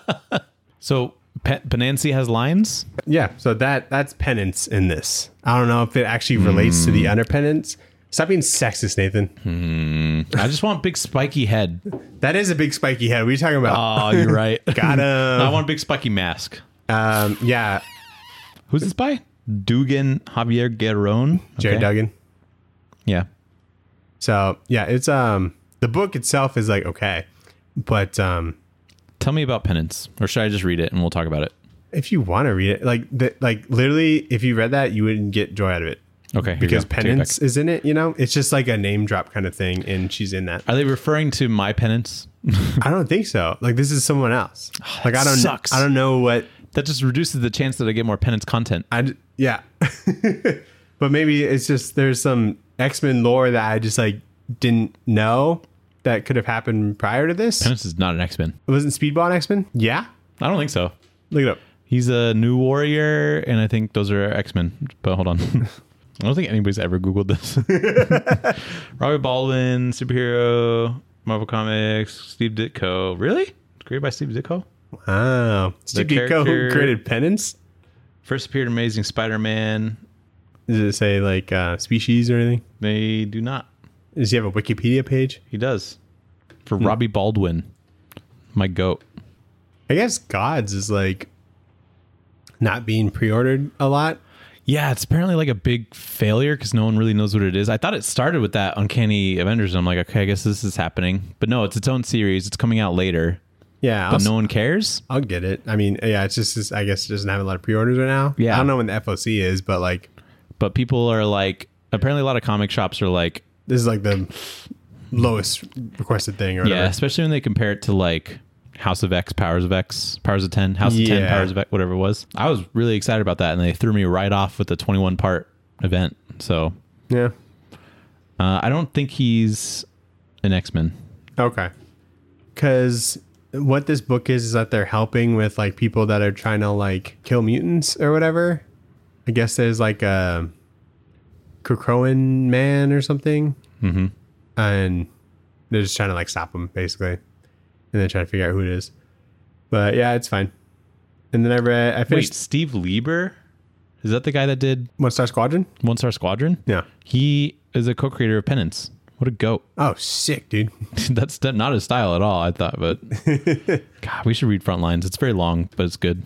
So Penancy has lines? Yeah. So that's penance in this. I don't know if it actually relates to the underpenance. Stop being sexist, Nathan. I just want big spiky head. That is a big spiky head. What are you talking about? Oh, you're right. Got him. I want a big spiky mask. Yeah. Who's this by? Dugan Javier Guerrón. Jerry Okay. Duggan. Yeah. So yeah, it's the book itself is like okay, but Tell me about Penance, or should I just read it and we'll talk about it? if you want to read it, like literally, if you read that, you wouldn't get joy out of it. Okay. here Because you go. Take it Penance back. is in it, you know? It's just like a name drop kind of thing, and she's in that. Are they referring to My Penance? I don't think so. Like, this is someone else. Like, I don't know what... That just reduces the chance that I get more Penance content. Yeah. But maybe it's just there's some X-Men lore that I just, like, didn't know that could have happened prior to this. Penance is not an X-Men. Wasn't Speedball an X-Men? Yeah? I don't think so. Look it up. He's a New Warrior, and I think those are X-Men. But hold on. I don't think anybody's ever Googled this. Robbie Baldwin, superhero, Marvel Comics, Steve Ditko. Really? It's created by Steve Ditko? Wow. Steve Ditko, who character- created Penance? First appeared in Amazing Spider-Man. Does it say, like, species or anything? They do not. Does he have a Wikipedia page? He does. For Robbie Baldwin. My goat. I guess Gods is like not being pre-ordered a lot. Yeah, it's apparently like a big failure because no one really knows what it is. I thought it started with that Uncanny Avengers, and I'm like, okay, I guess this is happening. But no, it's its own series. It's coming out later. Yeah, but no one cares. I'll get it. I mean, yeah, it's just I guess it doesn't have a lot of pre-orders right now. Yeah, I don't know when the FOC is, but like, but people are like, apparently a lot of comic shops are like, this is like the lowest requested thing or whatever. Yeah, especially when they compare it to like House of X, Powers of 10, House of 10, Powers of X, whatever it was. I was really excited about that, and they threw me right off with the 21-part event. So yeah, I don't think he's an X-Men. Okay, because what this book is that they're helping with like people that are trying to like kill mutants or whatever. I guess there's like a Krakoan man or something, and they're just trying to like stop him basically. And then try to figure out who it is. But yeah, it's fine. And then I finished... Wait, Steve Lieber? Is that the guy that did... One Star Squadron? One Star Squadron? Yeah. He is a co-creator of Penance. What a goat. Oh, sick, dude. That's not his style at all, I thought. But God, we should read Frontlines. It's very long, but it's good.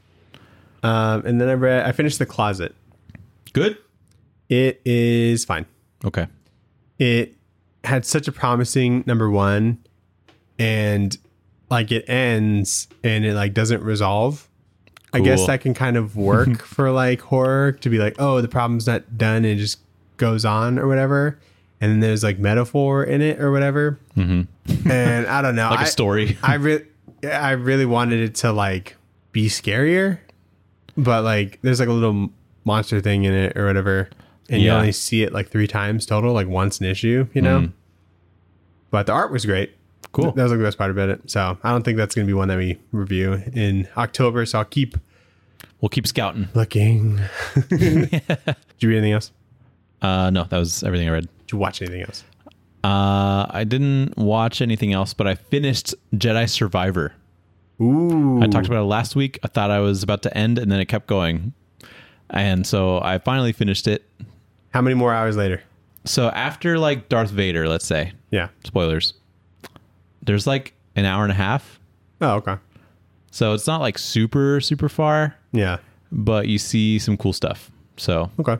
And then I finished The Closet. Good? It is fine. Okay. It had such a promising number one... and like it ends and it like doesn't resolve. Cool. I guess that can kind of work for like horror to be like, oh, the problem's not done and it just goes on or whatever. And then there's like metaphor in it or whatever. And I don't know. Like a story. I really wanted it to like be scarier, but like there's like a little monster thing in it or whatever. And you only see it like 3 times total, like once an issue, you know? But the art was great. Cool. That was like the best part about it. So I don't think that's going to be one that we review in October. So we'll keep scouting. Looking. Did you read anything else? No, that was everything I read. Did you watch anything else? I didn't watch anything else, but I finished Jedi Survivor. Ooh. I talked about it last week. I thought I was about to end, and then it kept going. And so I finally finished it. How many more hours later? So after like Darth Vader, let's say. Yeah. Spoilers. There's like an hour and a half. Oh, okay. So it's not like super, super far. Yeah. But you see some cool stuff. So okay.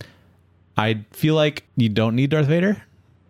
I feel like you don't need Darth Vader.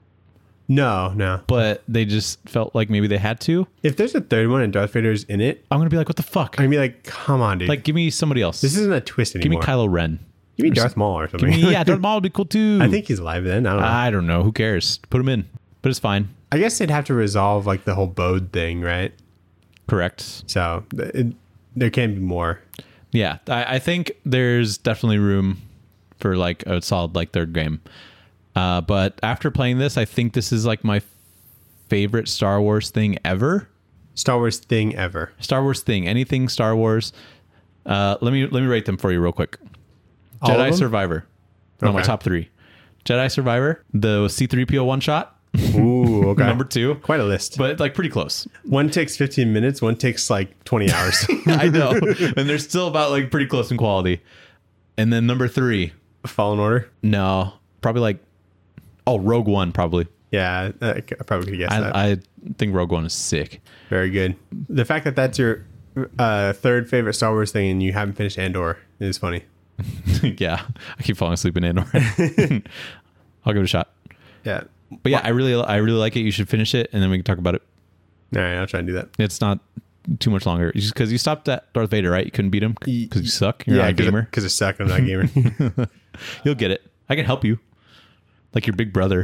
No. But they just felt like maybe they had to. If there's a third one and Darth Vader's in it, I'm going to be like, what the fuck? I'm going to be like, come on, dude. Like, give me somebody else. This isn't a twist anymore. Give me Kylo Ren. Give me Darth Maul or something. Darth Maul would be cool too. I think he's alive then. I don't know. Who cares? Put him in. But it's fine. I guess they'd have to resolve like the whole Bode thing, right? Correct. So there can be more. Yeah, I think there's definitely room for like a solid like third game. But after playing this, I think this is like my favorite Star Wars thing ever. Star Wars thing ever. Star Wars thing. Anything Star Wars. Let me rate them for you real quick. All Jedi Survivor. No, Okay. my top 3. Jedi Survivor, the C-3PO one shot. Ooh, okay. Number 2. Quite a list. But like pretty close. One takes 15 minutes, one takes like 20 hours. I know. And they're still about like pretty close in quality. And then number 3. Fallen Order? No. Probably like Rogue One probably. Yeah, I probably could guess that. I think Rogue One is sick. Very good. The fact that that's your third favorite Star Wars thing and you haven't finished Andor is funny. Yeah. I keep falling asleep in Andor. I'll give it a shot. Yeah. But yeah, I really like it. You should finish it and then we can talk about it. All right, I'll try and do that. It's not too much longer. Because you stopped at Darth Vader, right? You couldn't beat him because you suck. You're not a gamer. Because I suck. I'm not a gamer. You'll get it. I can help you. Like your big brother.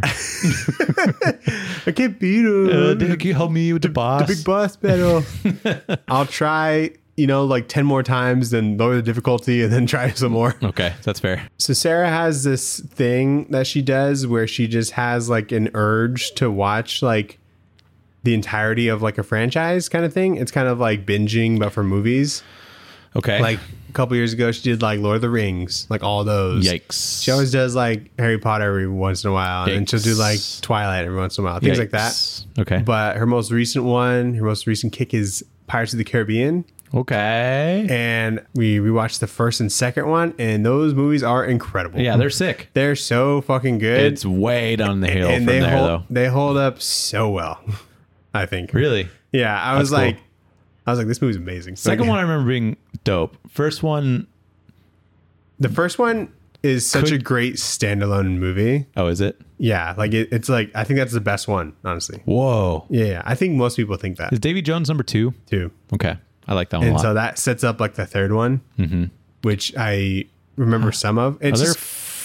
I can't beat him. Can you help me with the boss? The big boss battle. I'll try, like 10 more times, then lower the difficulty and then try some more. Okay, that's fair. So Sarah has this thing that she does where she just has like an urge to watch like the entirety of like a franchise kind of thing. It's kind of like binging, but for movies. Okay. Like a couple years ago, she did like Lord of the Rings, like all those. Yikes. She always does like Harry Potter every once in a while. Yikes. And she'll do like Twilight every once in a while. Things like that. Okay. But her most recent kick is Pirates of the Caribbean. Okay. And we rewatched the first and second one, and those movies are incredible. Yeah, they're sick. They're so fucking good. It's way down the hill and from there, though. They hold up so well, I think. Really? Yeah, I was like, I was like, this movie's amazing. Second one I remember being dope. First one, the first one is such a great standalone movie. oh, is it? Yeah, like it's like I think that's the best one, honestly. Whoa. Yeah, I think most people think that Is Davy Jones number 2? too. Okay. I like that one a And lot. so that sets up like the third one, which I remember some of. It's Are there just,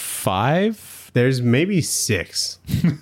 5? there's maybe 6.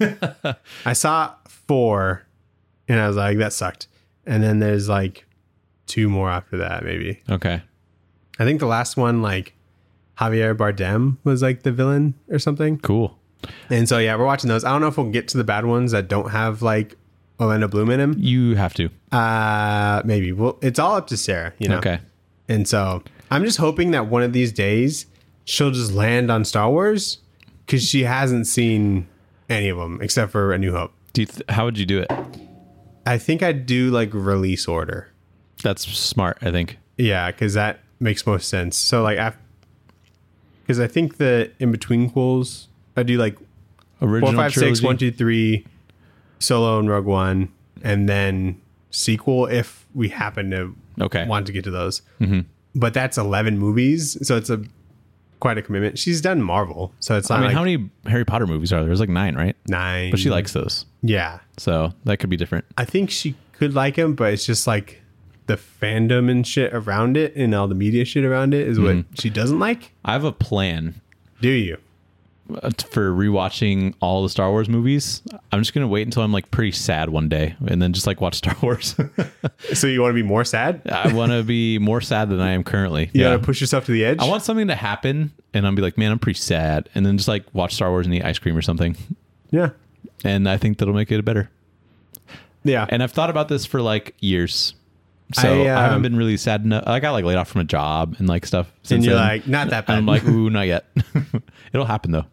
I saw 4, and I was like, that sucked. And then there's like 2 more after that, maybe. Okay. I think the last one, like Javier Bardem was like the villain or something. Cool. And so yeah, we're watching those. I don't know if we'll get to the bad ones that don't have like Orlando Bloom in him. You have to. Maybe. Well, it's all up to Sarah, you know. Okay. And so I'm just hoping that one of these days she'll just land on Star Wars because she hasn't seen any of them except for A New Hope. How would you do it? I think I'd do like release order. That's smart, I think. Yeah, because that makes most sense. So like, because I think the in between quels, I do like Original 4, 5, 6, trilogy? 1, 2, 3, Solo and Rogue One, and then sequel if we happen to want to get to those. But that's 11 movies, so it's quite a commitment. She's done Marvel, so it's not. I mean, like how many Harry Potter movies are there? There's like 9, right? 9. But she likes those. Yeah, So that could be different. I think she could like him, but it's just like the fandom and shit around it and all the media shit around it is what she doesn't like. I have a plan Do you? for rewatching all the Star Wars movies. I'm just going to wait until I'm like pretty sad one day and then just like watch Star Wars. So you want to be more sad? I want to be more sad than I am currently. You gotta push yourself to the edge? I want something to happen and I'll be like, man, I'm pretty sad. And then just like watch Star Wars and eat ice cream or something. Yeah. And I think that'll make it better. Yeah. And I've thought about this for like years. So I haven't been really sad enough. I got like laid off from a job and like stuff. And you're then. like, not that bad. And I'm like, ooh, not yet. It'll happen though.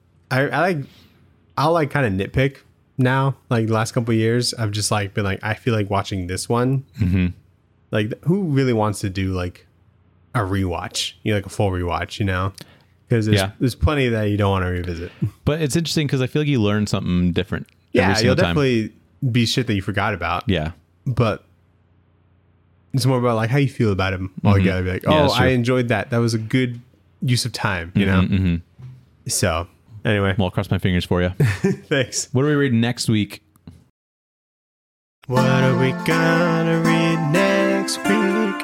I'll like kind of nitpick now. Like the last couple of years, I've just like been like, I feel like watching this one. Like, who really wants to do like a rewatch? You know, like a full rewatch, you know? Because there's plenty that you don't want to revisit. But it's interesting because I feel like you learn something different. Yeah, every you'll single time. definitely be shit that you forgot about. Yeah. But it's more about like how you feel about him altogether. Be like, Yeah, oh, that's true. I enjoyed that. That was a good use of time, you know? So anyway, Well, I'll cross my fingers for you. thanks. What are we reading next week? What are we gonna read next week?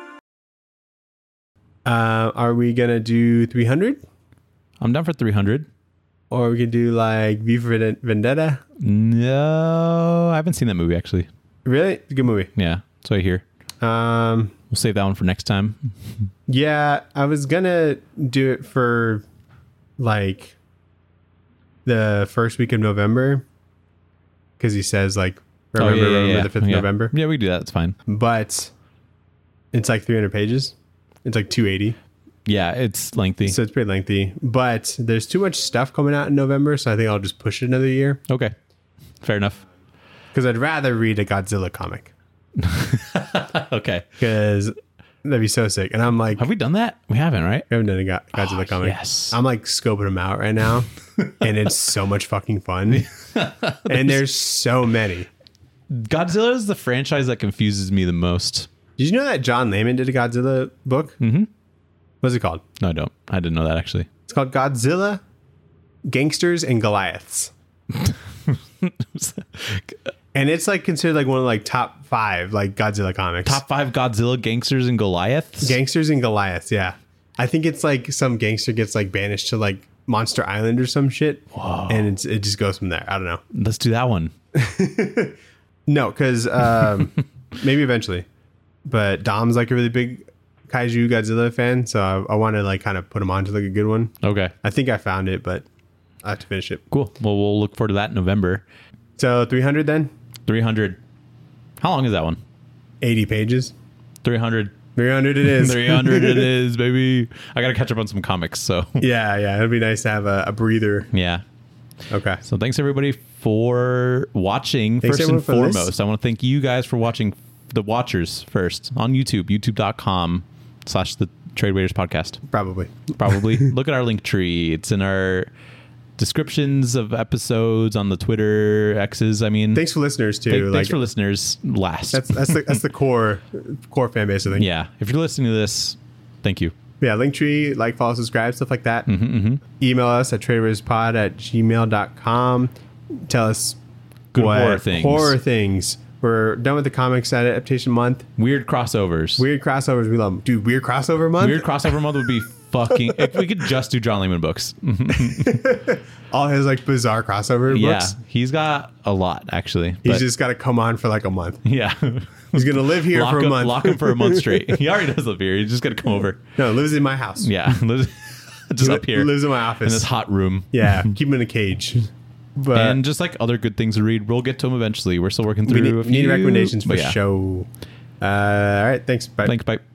Are we gonna do 300? I'm down for 300. Or we could do like V for Vendetta? No, I haven't seen that movie actually. Really? It's a good movie. Yeah, that's what I hear. We'll save that one for next time. Yeah, I was gonna do it for like the first week of November because he says like remember the 5th of November. Yeah, we can do that. It's fine. But it's like 300 pages. It's like 280. Yeah, it's lengthy. So it's pretty lengthy. But there's too much stuff coming out in November, so I think I'll just push it another year. Okay, fair enough. Because I'd rather read a Godzilla comic. Okay. Because that'd be so sick. And I'm like, Have we done that? We haven't, right? I haven't done a Godzilla comic. yes. I'm like scoping them out right now. And it's so much fucking fun. And there's so many. Godzilla is the franchise that confuses me the most. Did you know that John Layman did a Godzilla book? Mm-hmm. What's it called? No, I don't. I didn't know that actually. It's called Godzilla, Gangsters, and Goliaths. And it's like considered like one of like top 5 like Godzilla comics. Top 5 Godzilla gangsters and Goliaths? Gangsters and Goliaths, yeah. I think it's like some gangster gets like banished to like Monster Island or some shit. Whoa. And it just goes from there. I don't know. Let's do that one. No, because maybe eventually. But Dom's like a really big Kaiju Godzilla fan, so I want to like kind of put him on to like a good one. Okay. I think I found it, but I have to finish it. Cool. Well, we'll look forward to that in November. So 300 then? 300. How long is that one? 80 pages. 300. 300 it is. 300 it is, baby. I got to catch up on some comics, so. Yeah. It'd be nice to have a breather. Yeah. Okay. So thanks everybody for watching. Thanks first and everyone for foremost, I want to thank you guys for watching the watchers first on YouTube, youtube.com/the Trade Waiters podcast. Probably. Look at our link tree. It's in our descriptions of episodes on the Twitter X's. I mean, thanks for listeners too. Thanks for listeners. Last. That's the core fan base, I think. Yeah. If you're listening to this, thank you. Yeah, Linktree, like, follow, subscribe, stuff like that. Email us at traderspod@gmail.com. Tell us good horror things. We're done with the comics adaptation month. Weird crossovers. We love them. Dude, weird crossover month? Weird crossover month would be fucking... If we could just do John Layman books. All his, like, bizarre crossover books. Yeah, he's got a lot, actually. He's just got to come on for, like, a month. Yeah. He's going to live here for a month. Lock him for a month straight. He already does live here. He's just got to come over. No, lives in my house. Yeah. Just up here. Lives in my office. In this hot room. Yeah, keep him in a cage. But and just like other good things to read, we'll get to them eventually. We're still working through a few. Need recommendations for the show. All right, thanks. Bye. Thanks. Bye.